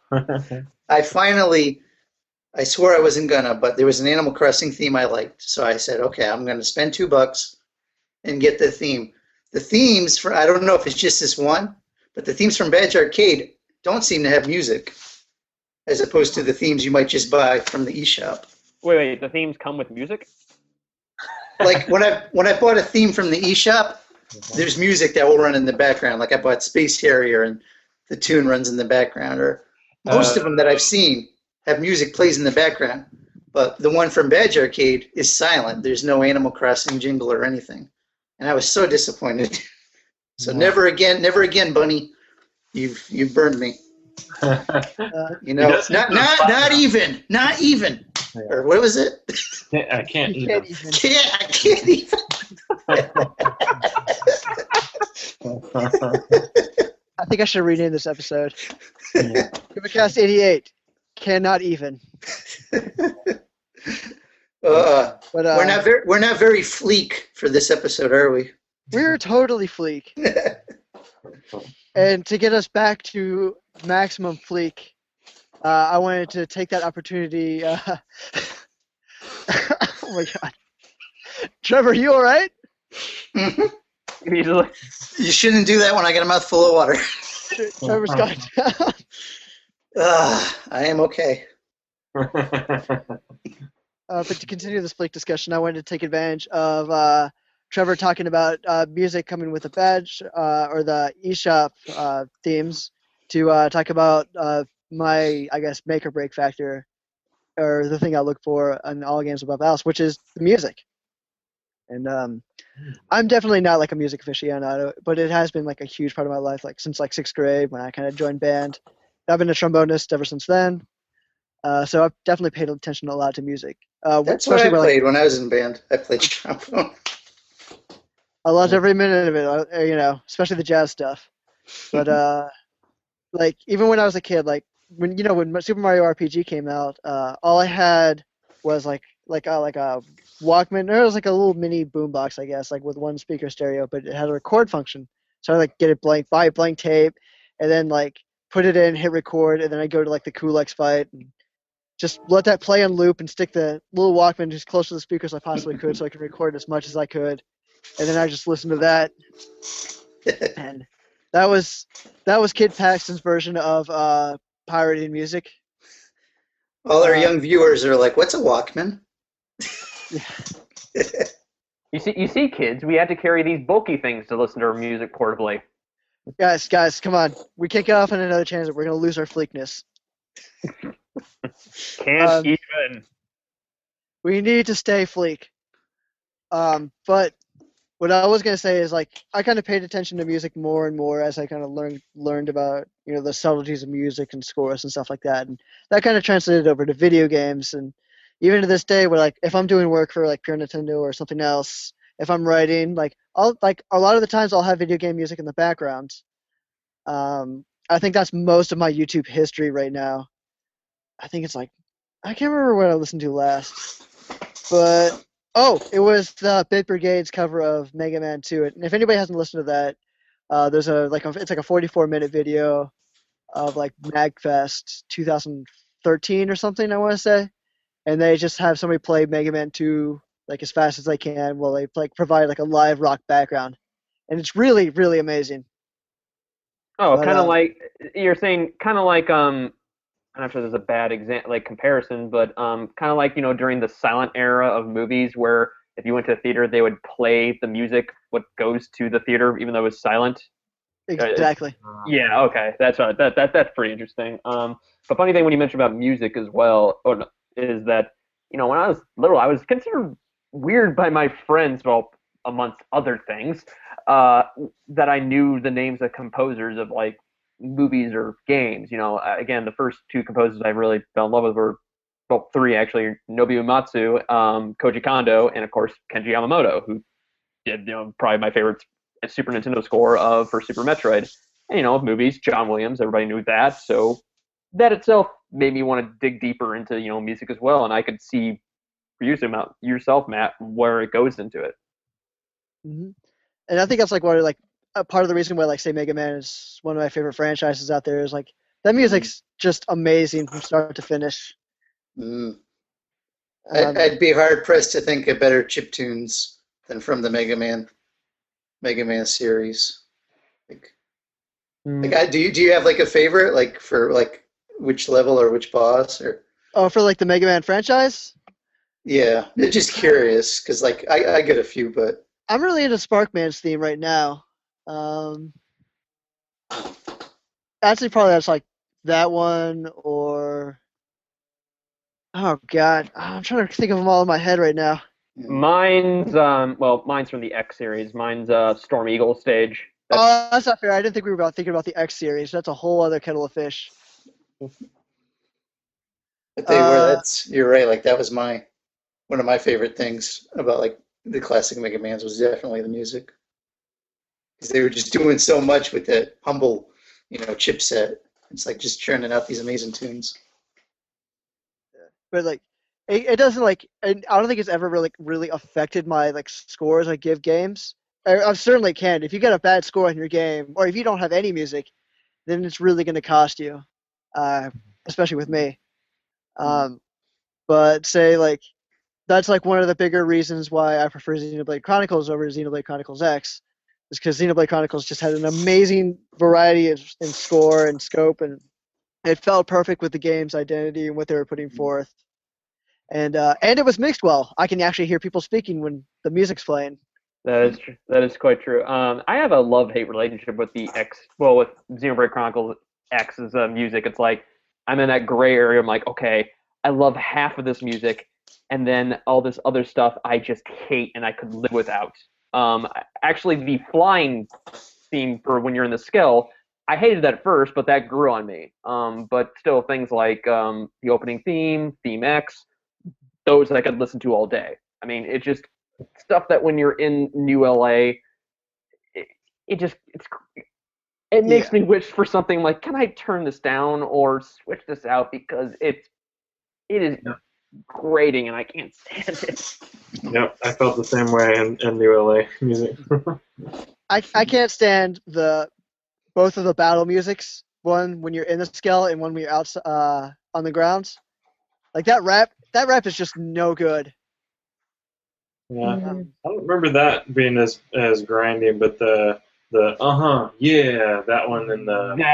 B: I swore I wasn't gonna, but there was an Animal Crossing theme I liked, so I said, okay, I'm gonna spend $2 and get the theme. The themes I don't know if it's just this one, but the themes from Badge Arcade don't seem to have music, as opposed to the themes you might just buy from the eShop.
C: Wait, the themes come with music?
B: Like when I bought a theme from the eShop, there's music that will run in the background. Like I bought Space Harrier and the tune runs in the background. Or most of them that I've seen have music plays in the background. But the one from Badge Arcade is silent. There's no Animal Crossing jingle or anything. And I was so disappointed. So never again, Bunny. You've burned me. Not even. Yeah. Or what was it?
D: I can't even.
B: I can't even.
A: I think I should rename this episode. Cubicast 88. Cannot even.
B: We're not very fleek for this episode, are we?
A: We're totally fleek. And to get us back to maximum fleek, I wanted to take that opportunity. Oh my god, Trevor, you all right?
B: Mm-hmm. You shouldn't do that when I get a mouthful of water.
A: Trevor's gone down.
B: I am okay.
A: But to continue this fleek discussion, I wanted to take advantage of Trevor talking about music coming with a badge or the eShop themes to talk about my, I guess, make or break factor, or the thing I look for in all games above else, which is the music. And I'm definitely not like a music aficionado, but it has been like a huge part of my life, like since like 6th grade when I kind of joined band. I've been a trombonist ever since then. So I've definitely paid attention a lot to music.
B: That's what I played when I was in band. I played trombone.
A: I loved every minute of it, especially the jazz stuff. But like even when I was a kid, like when Super Mario RPG came out, all I had was like a Walkman. Or it was like a little mini boombox, I guess, like with one speaker stereo, but it had a record function. So I like get it buy a blank tape, and then like put it in, hit record, and then I go to like the Kulex fight and just let that play on loop and stick the little Walkman as close to the speaker as I possibly could so I could record as much as I could. And then I just listened to that. And that was Kid Paxton's version of pirating music.
B: All our young viewers are like, what's a Walkman?
C: You see, kids, we had to carry these bulky things to listen to our music portably.
A: Guys, come on. We can't get off on another tangent. We're going to lose our fleekness.
C: Can't even.
A: We need to stay fleek. But what I was going to say is, like, I kind of paid attention to music more and more as I kind of learned about, the subtleties of music and scores and stuff like that. And that kind of translated over to video games. And even to this day, where, like, if I'm doing work for, like, Pure Nintendo or something else, if I'm writing, like, a lot of the times I'll have video game music in the background. I think that's most of my YouTube history right now. I think it's like, I can't remember what I listened to last, but Oh, it was the Bit Brigade's cover of Mega Man 2. And if anybody hasn't listened to that, there's it's like a 44-minute video of like MagFest 2013 or something, I want to say. And they just have somebody play Mega Man 2 like as fast as they can while they like provide like a live rock background. And it's really, really amazing.
C: Oh, kind of like you're saying, kind of like I'm not sure there's a bad comparison, but kind of like during the silent era of movies where if you went to a theater they would play the music what goes to the theater even though it was silent.
A: Exactly.
C: Yeah. Okay. That's right. That's pretty interesting. But funny thing when you mentioned about music as well, is that when I was little I was considered weird by my friends, well, amongst other things, that I knew the names of composers of like movies or games. Again, the first two composers I really fell in love with were, well, three actually: Nobuo Uematsu, Koji Kondo, and of course Kenji Yamamoto, who did probably my favorite Super Nintendo score for Super Metroid. And, movies, John Williams, everybody knew that, so that itself made me want to dig deeper into music as well, and I could see for yourself, Matt, where it goes into it.
A: Mm-hmm. And I think that's like what like a part of the reason why like say Mega Man is one of my favorite franchises out there is like that music's just amazing from start to finish.
B: I'd be hard pressed to think of better chip tunes than from the Mega Man series. Do you have like a favorite like for like which level or which boss or?
A: Oh, for like the Mega Man franchise?
B: Yeah, just curious because like I get a few, but
A: I'm really into Sparkman's theme right now. Actually, probably that's like that one or oh god, I'm trying to think of them all in my head right now.
C: Mine's mine's from the X series. Mine's Storm Eagle stage.
A: That's not fair. I didn't think we were thinking about the X series. That's a whole other kettle of fish.
B: But they were. You're right. Like that was one of my favorite things about like the classic Mega Man's was definitely the music because they were just doing so much with that humble, chipset. It's like just churning out these amazing tunes.
A: But like, it doesn't like. I don't think it's ever really affected my like scores I give games. I certainly can. If you get a bad score on your game, or if you don't have any music, then it's really going to cost you, especially with me. But say like that's like one of the bigger reasons why I prefer Xenoblade Chronicles over Xenoblade Chronicles X, is because Xenoblade Chronicles just had an amazing variety in score and scope, and it felt perfect with the game's identity and what they were putting forth. And it was mixed well. I can actually hear people speaking when the music's playing.
C: That is true. That is quite true. I have a love-hate relationship with with Xenoblade Chronicles X's music. It's like I'm in that gray area. I'm like, okay, I love half of this music, and then all this other stuff I just hate and I could live without. Actually, the flying theme for when you're in the skill, I hated that at first, but that grew on me. But still, things like the opening theme, Theme X, those I could listen to all day. I mean, it's just stuff that when you're in New LA, it makes me wish for something like, can I turn this down or switch this out because it is grating and I can't stand it.
D: Yep, I felt the same way in New LA music.
A: I can't stand both of the battle musics. One when you're in the scale and one when you're out on the grounds. Like that rap is just no good.
D: Yeah, I don't remember that being as grinding, but the yeah, that one and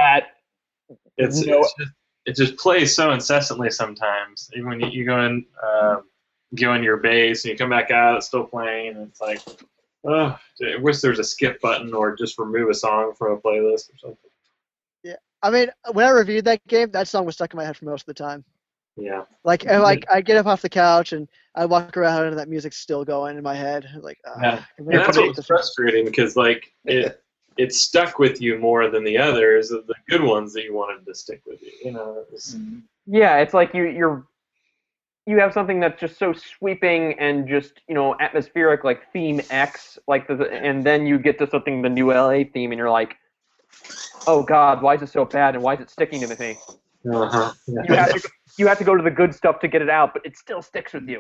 D: it just plays so incessantly sometimes. Even when you go in your base and you come back out, it's still playing. And it's like, I wish there was a skip button or just remove a song from a playlist or something.
A: Yeah, I mean, when I reviewed that game, that song was stuck in my head for most of the time.
D: Yeah.
A: Like I get up off the couch and I walk around and that music's still going in my head. Like,
D: yeah. And that's what was frustrating because like it stuck with you more than the others, the good ones that you wanted to stick with you.
C: Yeah, it's like you have something that's just so sweeping and just atmospheric, like Theme X, and then you get to something the New LA theme, and you're like, oh God, why is it so bad and why is it sticking to me?
D: Uh-huh. Yeah.
C: You have to go to the good stuff to get it out, but it still sticks with you.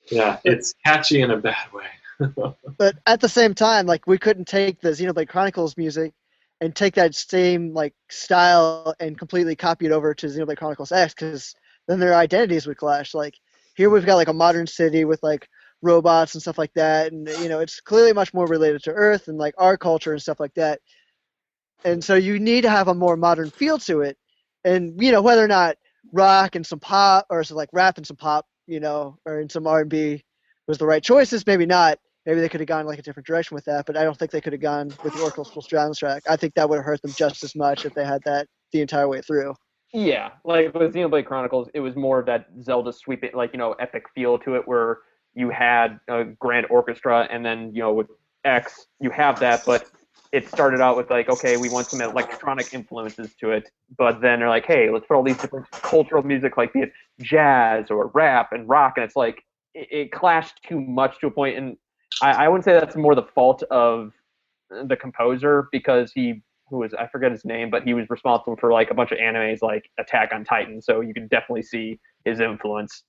D: Yeah, it's catchy in a bad way.
A: But at the same time, like we couldn't take the Xenoblade Chronicles music and take that same like style and completely copy it over to Xenoblade Chronicles X, because then their identities would clash. Like here we've got like a modern city with like robots and stuff like that, and it's clearly much more related to Earth and like our culture and stuff like that. And so you need to have a more modern feel to it. And whether or not rock and some pop, or some like rap and some pop, or in some R&B was the right choices, maybe not. Maybe they could have gone like a different direction with that, but I don't think they could have gone with the orchestral soundtrack. I think that would have hurt them just as much if they had that the entire way through.
C: Yeah, like with Xenoblade Chronicles, it was more of that Zelda sweeping, like epic feel to it, where you had a grand orchestra, and then with X you have that, but it started out with like, okay, we want some electronic influences to it, but then they're like, hey, let's put all these different cultural music, like be it jazz or rap and rock, and it's like it clashed too much to a point, and I wouldn't say that's more the fault of the composer, because I forget his name, but he was responsible for like a bunch of animes like Attack on Titan, so you can definitely see his influence.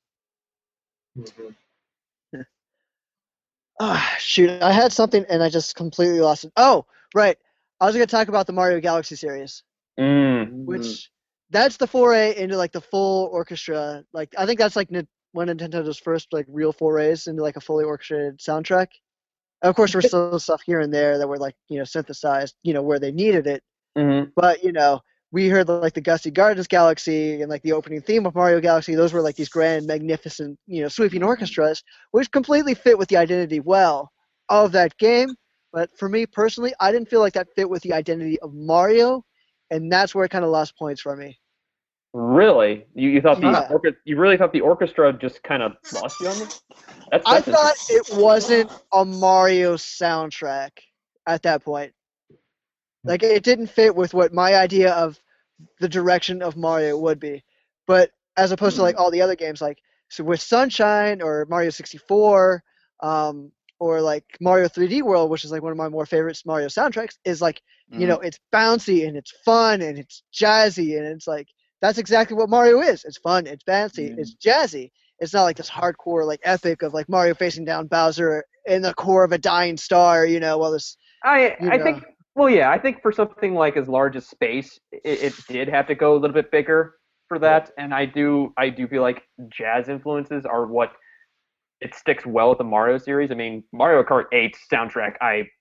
D: Mm-hmm.
A: Shoot, I had something and I just completely lost it. Oh, right. I was going to talk about the Mario Galaxy series, which that's the foray into like the full orchestra. Like I think that's like one of Nintendo's first like real forays into like a fully orchestrated soundtrack. Of course, there's still stuff here and there that were like synthesized, where they needed it.
C: Mm-hmm.
A: But we heard like the Gusty Gardens Galaxy and like the opening theme of Mario Galaxy. Those were like these grand, magnificent, sweeping orchestras, which completely fit with the identity well of that game. But for me personally, I didn't feel like that fit with the identity of Mario, and that's where it kind of lost points for me.
C: Really? You thought you really thought the orchestra just kind of lost you on this?
A: I thought it wasn't a Mario soundtrack at that point. Like it didn't fit with what my idea of the direction of Mario would be. But as opposed to like all the other games, like so with Sunshine or Mario 64, or like Mario 3D World, which is like one of my more favorite Mario soundtracks, is like it's bouncy and it's fun and it's jazzy, and it's like that's exactly what Mario is. It's fun, it's bouncy, it's jazzy. It's not like this hardcore like epic of like Mario facing down Bowser in the core of a dying star, while this.
C: I think. Well, yeah, I think for something like as large as space, it did have to go a little bit bigger for that, and I do feel like jazz influences are what it sticks well with the Mario series. I mean, Mario Kart 8 soundtrack,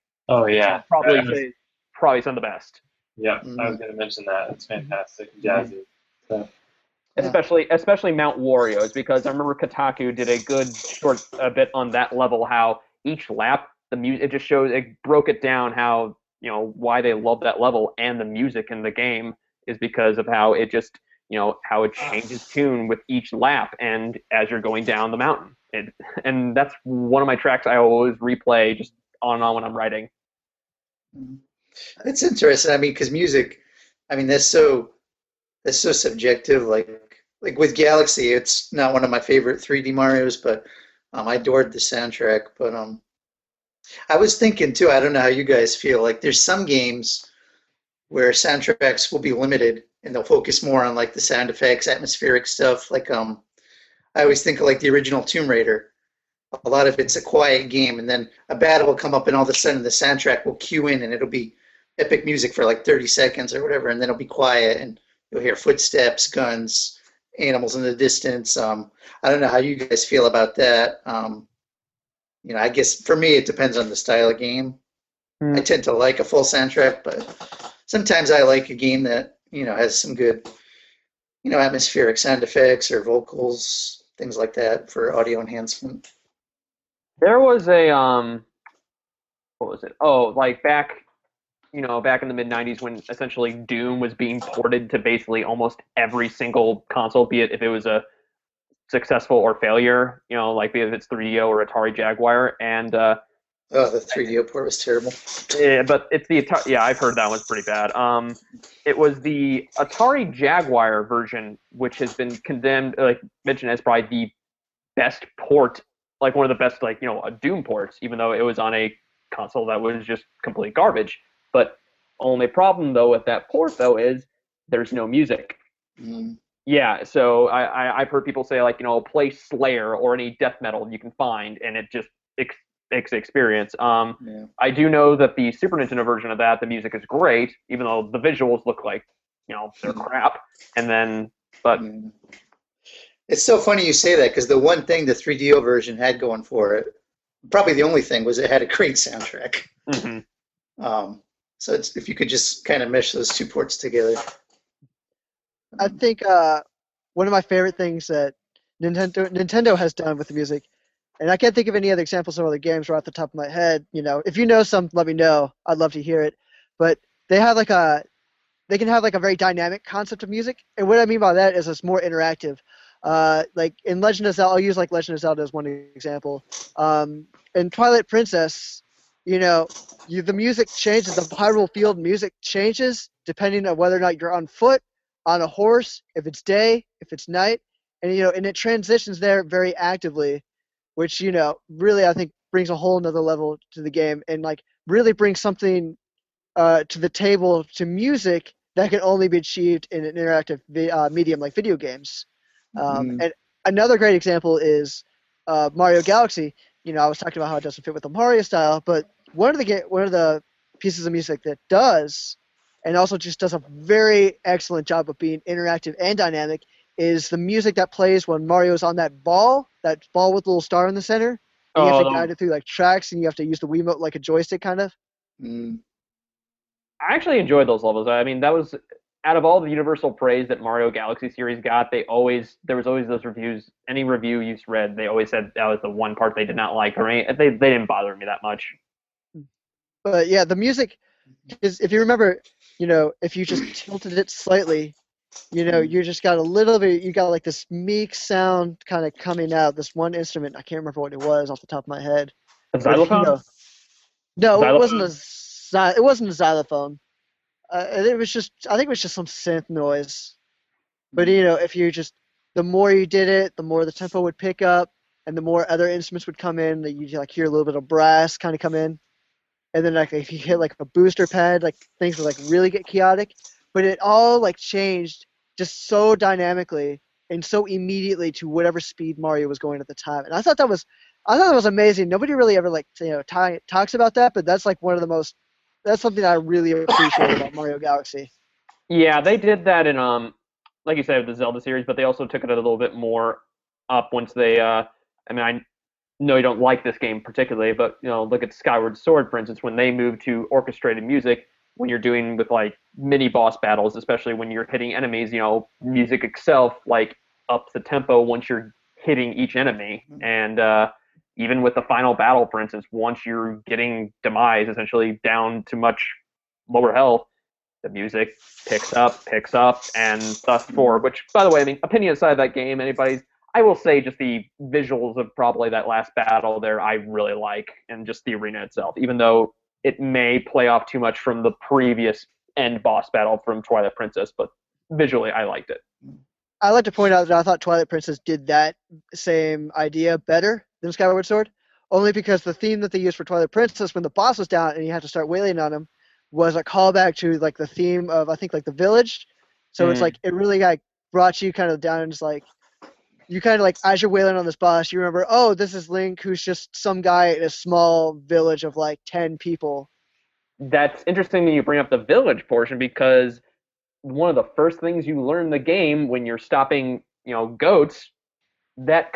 C: probably some of the best.
D: Yeah, I was going to mention that. It's fantastic, jazzy. So.
C: Especially Mount Wario's, because I remember Kotaku did a good short bit on that level. How each lap the music, it just shows, it broke it down how why they love that level, and the music in the game is because of how it just how it changes tune with each lap and as you're going down the mountain. And that's one of my tracks I always replay just on and on when I'm writing.
B: It's interesting. I mean, because music, I mean, that's so subjective. Like with Galaxy, it's not one of my favorite 3D Marios, but I adored the soundtrack. But I was thinking too, I don't know how you guys feel, like there's some games where soundtracks will be limited and they'll focus more on like the sound effects, atmospheric stuff. Like I always think of like the original Tomb Raider. A lot of it's a quiet game, and then a battle will come up and all of a sudden the soundtrack will cue in and it'll be epic music for like 30 seconds or whatever, and then it'll be quiet and you'll hear footsteps, guns, animals in the distance. I don't know how you guys feel about that. I guess for me, it depends on the style of game. I tend to like a full soundtrack, but sometimes I like a game that, has some good, atmospheric sound effects or vocals, things like that for audio enhancement.
C: There was a, what was it? Oh, like back in the mid-90s when essentially Doom was being ported to basically almost every single console, be it if it was a successful or failure, like be it if it's 3DO or Atari Jaguar, and
B: the 3DO port was terrible.
C: Yeah, but it's the Atari. Yeah, I've heard that one's pretty bad. It was the Atari Jaguar version, which has been condemned, like mentioned as probably the best port, like one of the best, like Doom ports, even though it was on a console that was just complete garbage. But only problem though with that port though is there's no music. Yeah, so I've heard people say like, play Slayer or any death metal you can find, and it just makes the experience.
B: Yeah.
C: I do know that the Super Nintendo version of that, the music is great, even though the visuals look like, they're crap. And then, but
B: Yeah. It's so funny you say that because the one thing the 3DO version had going for it, probably the only thing, was it had a great soundtrack. So if you could just kind of mesh those two ports together.
A: I think one of my favorite things that Nintendo has done with the music, and I can't think of any other examples of other games right off the top of my head. If you know some, let me know. I'd love to hear it. But they have they can have like a very dynamic concept of music, and what I mean by that is it's more interactive. Like in Legend of Zelda, I'll use like Legend of Zelda as one example. In Twilight Princess, the music changes. The Hyrule Field music changes depending on whether or not you're on foot, on a horse, if it's day, if it's night, and and it transitions there very actively, which really I think brings a whole nother level to the game, and like really brings something to the table to music that can only be achieved in an interactive medium like video games. And another great example is Mario Galaxy. I was talking about how it doesn't fit with the Mario style, but one of the pieces of music that does, and also just does a very excellent job of being interactive and dynamic, is the music that plays when Mario's on that ball with the little star in the center. And you have to guide it through like tracks, and you have to use the Wiimote like a joystick, kind of.
C: I actually enjoyed those levels. I mean, that was out of all the universal praise that Mario Galaxy series got. There was always those reviews. Any review you read, they always said that was the one part they did not like, or they didn't bother me that much.
A: But yeah, the music is, if you remember, if you just tilted it slightly, you just got a little bit. You got like this meek sound kind of coming out. This one instrument, I can't remember what it was off the top of my head.
C: A xylophone?
A: No, it wasn't a xylophone. It was just, I think it was just some synth noise. But if you just, the more you did it, the more the tempo would pick up, and the more other instruments would come in. That you like hear a little bit of brass kind of come in, and then like if you hit like a booster pad, like things would like really get chaotic. But it all like changed just so dynamically and so immediately to whatever speed Mario was going at the time. And I thought that was amazing. Nobody really ever like talks about that, but that's like one of the most. That's something I really appreciate about Mario Galaxy.
C: Yeah, they did that in like you said, the Zelda series, but they also took it a little bit more up once they. I know you don't like this game particularly, but look at Skyward Sword, for instance, when they moved to orchestrated music. When you're doing with like mini boss battles, especially when you're hitting enemies, music itself like ups the tempo once you're hitting each enemy, and even with the final battle, for instance, once you're getting demise essentially down to much lower health, the music picks up, and thus forth. Which, by the way, I mean, opinion aside of that game, I will say just the visuals of probably that last battle there I really like, and just the arena itself, even though it may play off too much from the previous end boss battle from Twilight Princess, but visually I liked it.
A: I like to point out that I thought Twilight Princess did that same idea better than Skyward Sword, only because the theme that they used for Twilight Princess when the boss was down and you had to start wailing on him was a callback to like the theme of, I think, like the village. So it's like it really like brought you kind of down, and just like you kind of like, as you're wailing on this boss, you remember, oh, this is Link, who's just some guy in a small village of like 10 people.
C: That's interesting that you bring up the village portion, because one of the first things you learn in the game when you're stopping, goats, that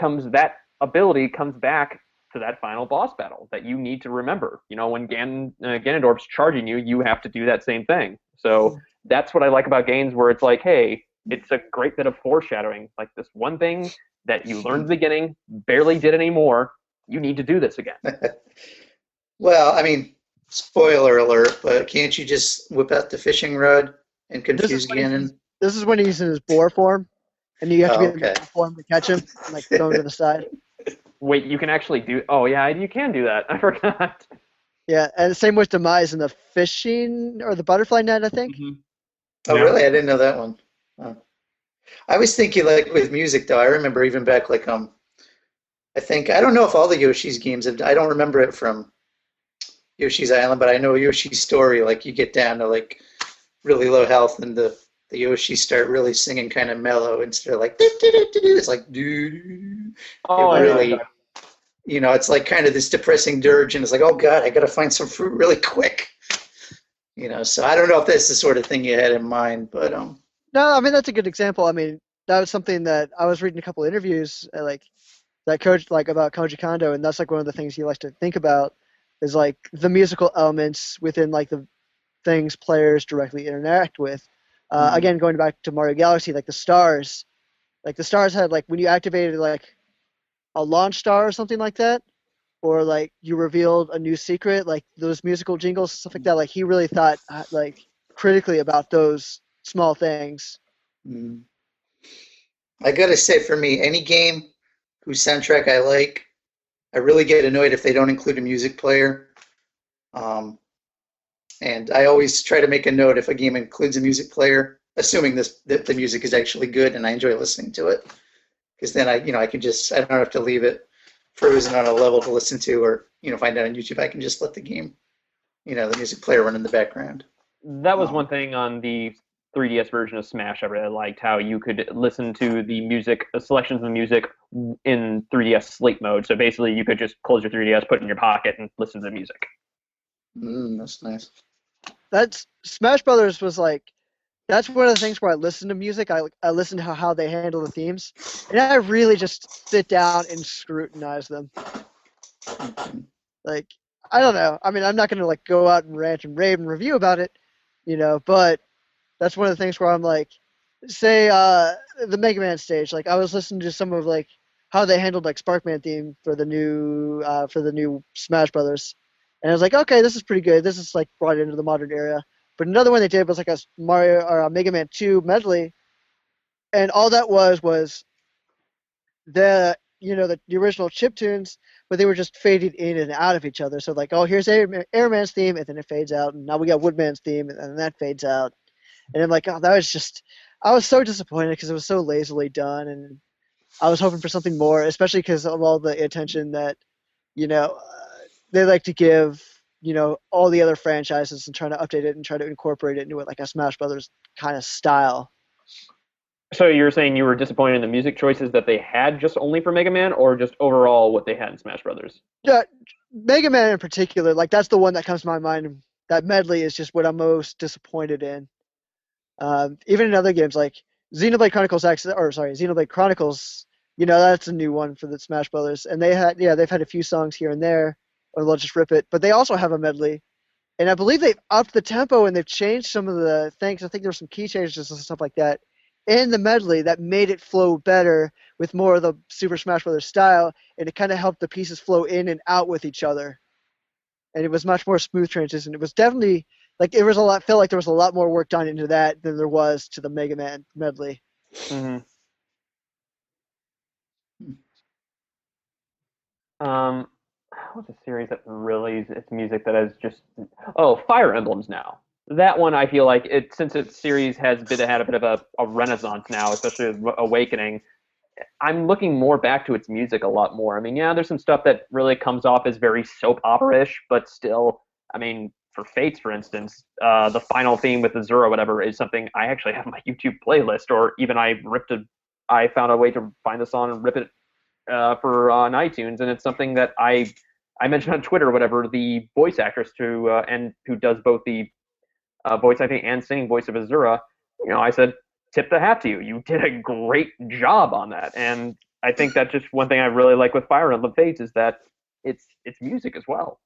C: ability comes back to that final boss battle that you need to remember. When Ganondorf's charging you, you have to do that same thing. So that's what I like about games where it's like, hey, it's a great bit of foreshadowing. Like this one thing that you learned at the beginning, barely did anymore, you need to do this again.
B: Well, I mean, spoiler alert, but can't you just whip out the fishing rod and confuse Ganon?
A: This is when he's in his boar form, and you have to be in the boar form to catch him, and like throw him to the side.
C: Wait, you can actually do... Oh, yeah, you can do that. I forgot.
A: Yeah, and the same with Demise in the fishing, or the butterfly net, I think.
B: Mm-hmm. Oh, yeah. Really? I didn't know that one. Oh. I was thinking, like, with music, though, I remember even back, like, I don't know if all the Yoshi's games have... I don't remember it from Yoshi's Island, but I know Yoshi's Story, like, you get down to, like, really low health, and the the Yoshi start really singing kind of mellow instead of like it's like doo.
C: Oh,
B: it really, it's like kind of this depressing dirge, and it's like, oh god, I got to find some fruit really quick. So I don't know if that's the sort of thing you had in mind, but
A: No, I mean that's a good example. I mean that was something that I was reading a couple of interviews like that coach like about Koji Kondo, and that's like one of the things he likes to think about is like the musical elements within like the things players directly interact with. Again, going back to Mario Galaxy, like the stars had like when you activated like a launch star or something like that, or like you revealed a new secret, like those musical jingles, stuff like that. Like he really thought like critically about those small things.
B: I gotta say, for me, any game whose soundtrack I like, I really get annoyed if they don't include a music player. And I always try to make a note if a game includes a music player, assuming that the music is actually good and I enjoy listening to it, because then I don't have to leave it frozen on a level to listen to, or find out on YouTube. I can just let the game, the music player run in the background.
C: That was one thing on the 3DS version of Smash I really liked, how you could listen to the music, selections of the music in 3DS sleep mode. So basically, you could just close your 3DS, put it in your pocket, and listen to the music.
B: That's nice.
A: That's Smash Brothers was like, that's one of the things where I listen to music. I listen to how they handle the themes, and I really just sit down and scrutinize them. Like, I don't know. I mean, I'm not gonna like go out and rant and rave and review about it, but that's one of the things where I'm like, say the Mega Man stage. Like I was listening to some of like how they handled like Sparkman theme for the new Smash Brothers, and I was like, okay, this is pretty good. This is like brought into the modern era. But another one they did was like a Mario or a Mega Man 2 medley, and all that was the the original chip tunes, but they were just fading in and out of each other. So like, oh, here's Airman's theme, and then it fades out, and now we got Woodman's theme, and then that fades out. And I'm like, oh, that was just, I was so disappointed because it was so lazily done, and I was hoping for something more, especially because of all the attention that, they like to give, all the other franchises and trying to update it and try to incorporate it into like a Smash Brothers kind of style.
C: So you're saying you were disappointed in the music choices that they had just only for Mega Man, or just overall what they had in Smash Brothers?
A: Yeah, Mega Man in particular, like that's the one that comes to my mind. That medley is just what I'm most disappointed in. Even in other games like Xenoblade Chronicles, that's a new one for the Smash Brothers, and they've had a few songs here and there, or they'll just rip it, but they also have a medley, and I believe they've upped the tempo and they've changed some of the things. I think there were some key changes and stuff like that in the medley that made it flow better with more of the Super Smash Brothers style, and it kind of helped the pieces flow in and out with each other, and it was much more smooth transition. It was definitely like felt like there was a lot more work done into that than there was to the Mega Man medley.
C: Mm-hmm. What's a series that really its music that has just Fire Emblems now. That one I feel like since its series had a bit of a renaissance now, especially with Awakening. I'm looking more back to its music a lot more. I mean, yeah, there's some stuff that really comes off as very soap opera-ish, but still, I mean, for Fates, for instance, the final theme with Azura or whatever is something I actually have on my YouTube playlist, or even I found a way to find the song and rip it for on iTunes, and it's something that I mentioned on Twitter or whatever. The voice actress who does both the voice acting and singing voice of Azura, I said, tip the hat to you. You did a great job on that. And I think that's just one thing I really like with Fire Emblem Fates is that it's music as well.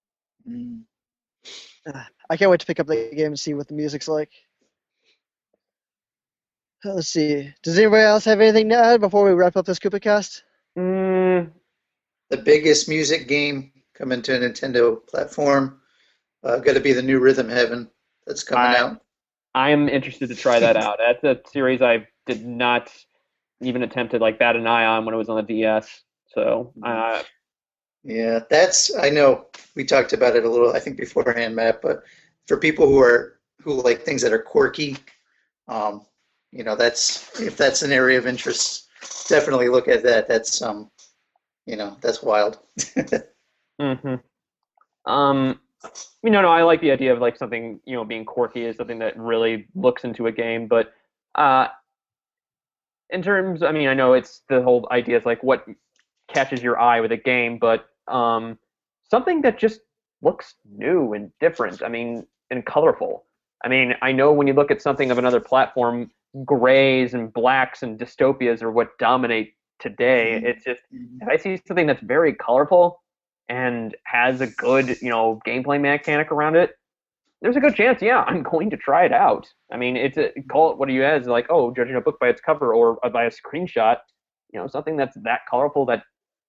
A: I can't wait to pick up the game and see what the music's like. Let's see. Does anybody else have anything to add before we wrap up this KoopaCast?
B: The biggest music game coming to a Nintendo platform. Got to be the new Rhythm Heaven that's coming out.
C: I am interested to try that out. That's a series I did not even attempt to bat an eye on when it was on the DS. So,
B: yeah, I know we talked about it a little, I think beforehand, Matt. But for people who like things that are quirky, if that's an area of interest, definitely look at that. That's that's wild.
C: Mm-hmm. No, I like the idea of like something, being quirky is something that really looks into a game. But in terms, I know it's the whole idea is like what catches your eye with a game, but something that just looks new and different. And colorful. I know when you look at something of another platform, grays and blacks and dystopias are what dominate today. It's just if I see something that's very colorful and has a good, gameplay mechanic around it, there's a good chance, yeah, I'm going to try it out. Call it what you as like, oh, judging a book by its cover or by a screenshot, something that's that colorful that,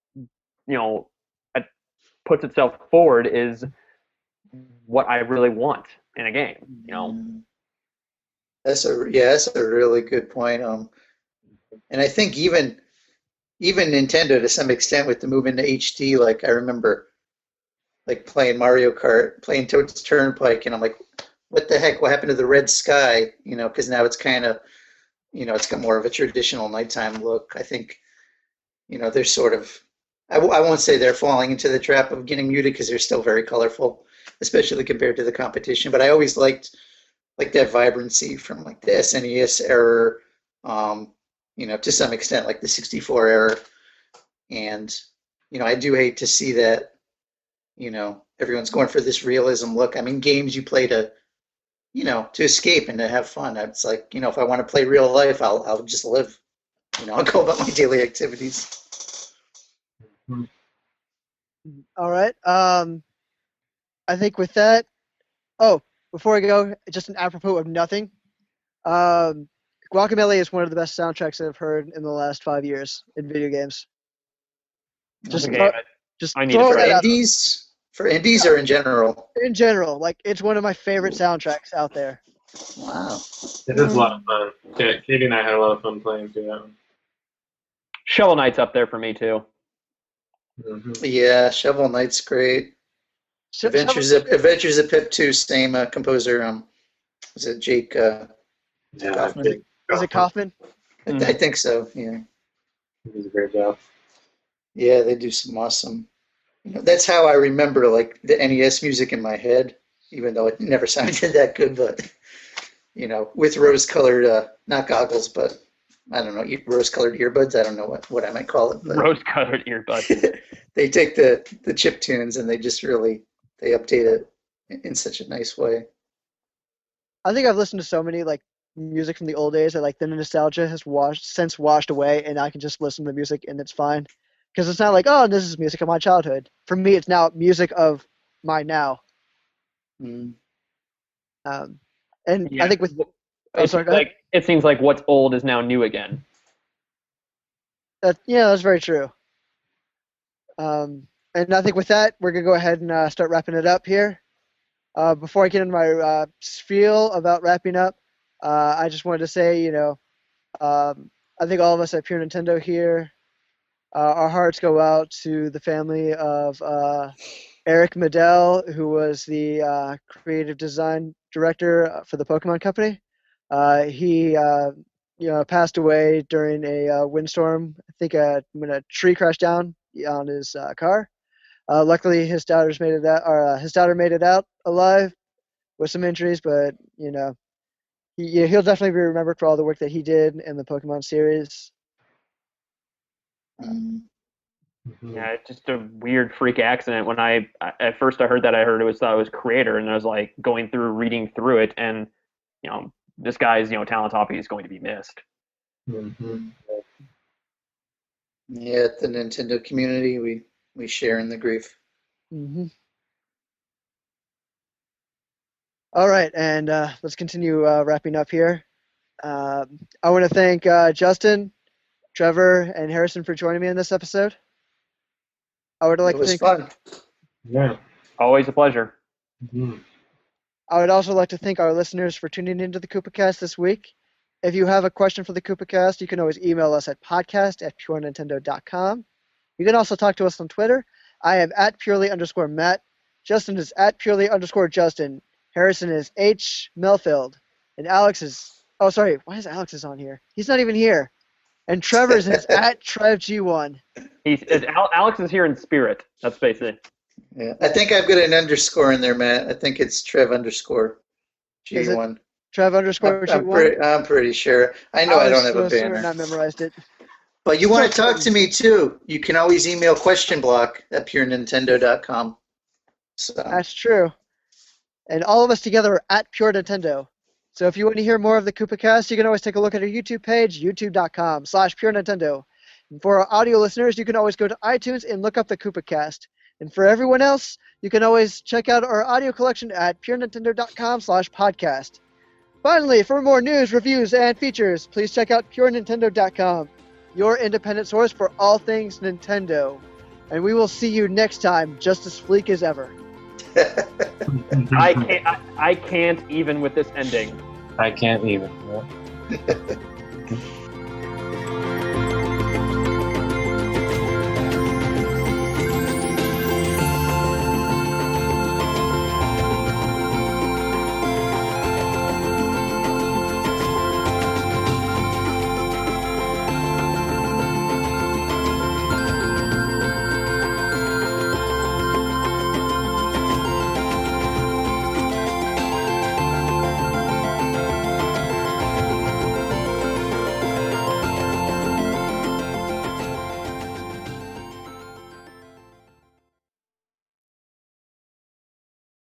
C: it puts itself forward is what I really want in a game.
B: That's a really good point. And I think even Nintendo to some extent with the move into HD, like I remember like playing Mario Kart, playing Toad's Turnpike, and I'm like, what the heck? What happened to the red sky? Because now it's kind of, it's got more of a traditional nighttime look. I think, they're sort of, I won't say they're falling into the trap of getting muted because they're still very colorful, especially compared to the competition. But I always liked like that vibrancy from like the SNES era, to some extent like the 64 era. And, I do hate to see that, everyone's going for this realism look. Games you play to, to escape and to have fun. It's like, if I want to play real life, I'll just live, I'll go about my daily activities.
A: All right. I think with that, before I go, just an apropos of nothing. Guacamelee is one of the best soundtracks I've heard in the last 5 years in video games.
B: For indies or in general?
A: In general, like it's one of my favorite soundtracks out there.
B: Wow.
D: It is a lot of fun. Katie and I had a lot of fun playing through that one.
C: Shovel Knight's up there for me too.
B: Mm-hmm. Yeah, Shovel Knight's great. Adventures of Pip 2, same composer. Was it Jake? Kaufman?
A: Is it Kaufman?
B: I think so. Yeah.
D: He does a great job.
B: Yeah, they do some awesome. That's how I remember like the NES music in my head, even though it never sounded that good. But with rose-colored not goggles, but I don't know, rose-colored earbuds. I don't know what I might call it.
C: Rose-colored earbuds.
B: They take the chip tunes and they just really they update it in such a nice way.
A: I think I've listened to so many like music from the old days that like the nostalgia has washed away, and I can just listen to the music and it's fine. Because it's not like, oh, this is music of my childhood. For me, it's now music of my now.
B: Mm.
A: And yeah. I think with
C: it seems like what's old is now new again.
A: That's very true. And I think with that, we're gonna go ahead and start wrapping it up here. Before I get into my spiel about wrapping up, I just wanted to say, I think all of us at Pure Nintendo here. Our hearts go out to the family of Eric Medell, who was the creative design director for the Pokemon Company. He passed away during a windstorm. I think when a tree crashed down on his car. Luckily, his daughter made it out alive with some injuries, but he'll definitely be remembered for all the work that he did in the Pokemon series.
C: Yeah, it's just a weird freak accident. When at first I heard that, thought it was creator, and I was like reading through it, and this guy's talent is going to be missed.
B: Mm-hmm. Yeah, the Nintendo community, we share in the grief.
A: Mm-hmm. All right, and let's continue wrapping up here. I want to thank Justin, Trevor, and Harrison for joining me in this episode.
B: It was fun.
D: Yeah.
C: Always a pleasure.
D: Mm-hmm.
A: I would also like to thank our listeners for tuning into the KoopaCast this week. If you have a question for the KoopaCast, you can always email us at podcast@purenintendo.com. You can also talk to us on Twitter. I am @purely_Matt. Justin is @purely_Justin. Harrison is H. Melfield. And Alex is... Oh, sorry. Why is Alex on here? He's not even here. And Trevor's is @TrevG1.
C: Alex is here in spirit. That's basically.
B: Yeah, I think I've got an underscore in there, Matt. I think it's Trev underscore G1.
A: Trev underscore G1?
B: I'm pretty sure. I know I don't have a banner.
A: I memorized it.
B: But you want to talk to me too, you can always email questionblock@purenintendo.com. So.
A: That's true. And all of us together are at Pure Nintendo. So if you want to hear more of the KoopaCast, you can always take a look at our YouTube page, youtube.com/Pure Nintendo. And for our audio listeners, you can always go to iTunes and look up the KoopaCast. And for everyone else, you can always check out our audio collection at purenintendo.com/podcast. Finally, for more news, reviews, and features, please check out purenintendo.com, your independent source for all things Nintendo. And we will see you next time, just as fleek as ever.
C: I can't even with this ending.
D: I can't even.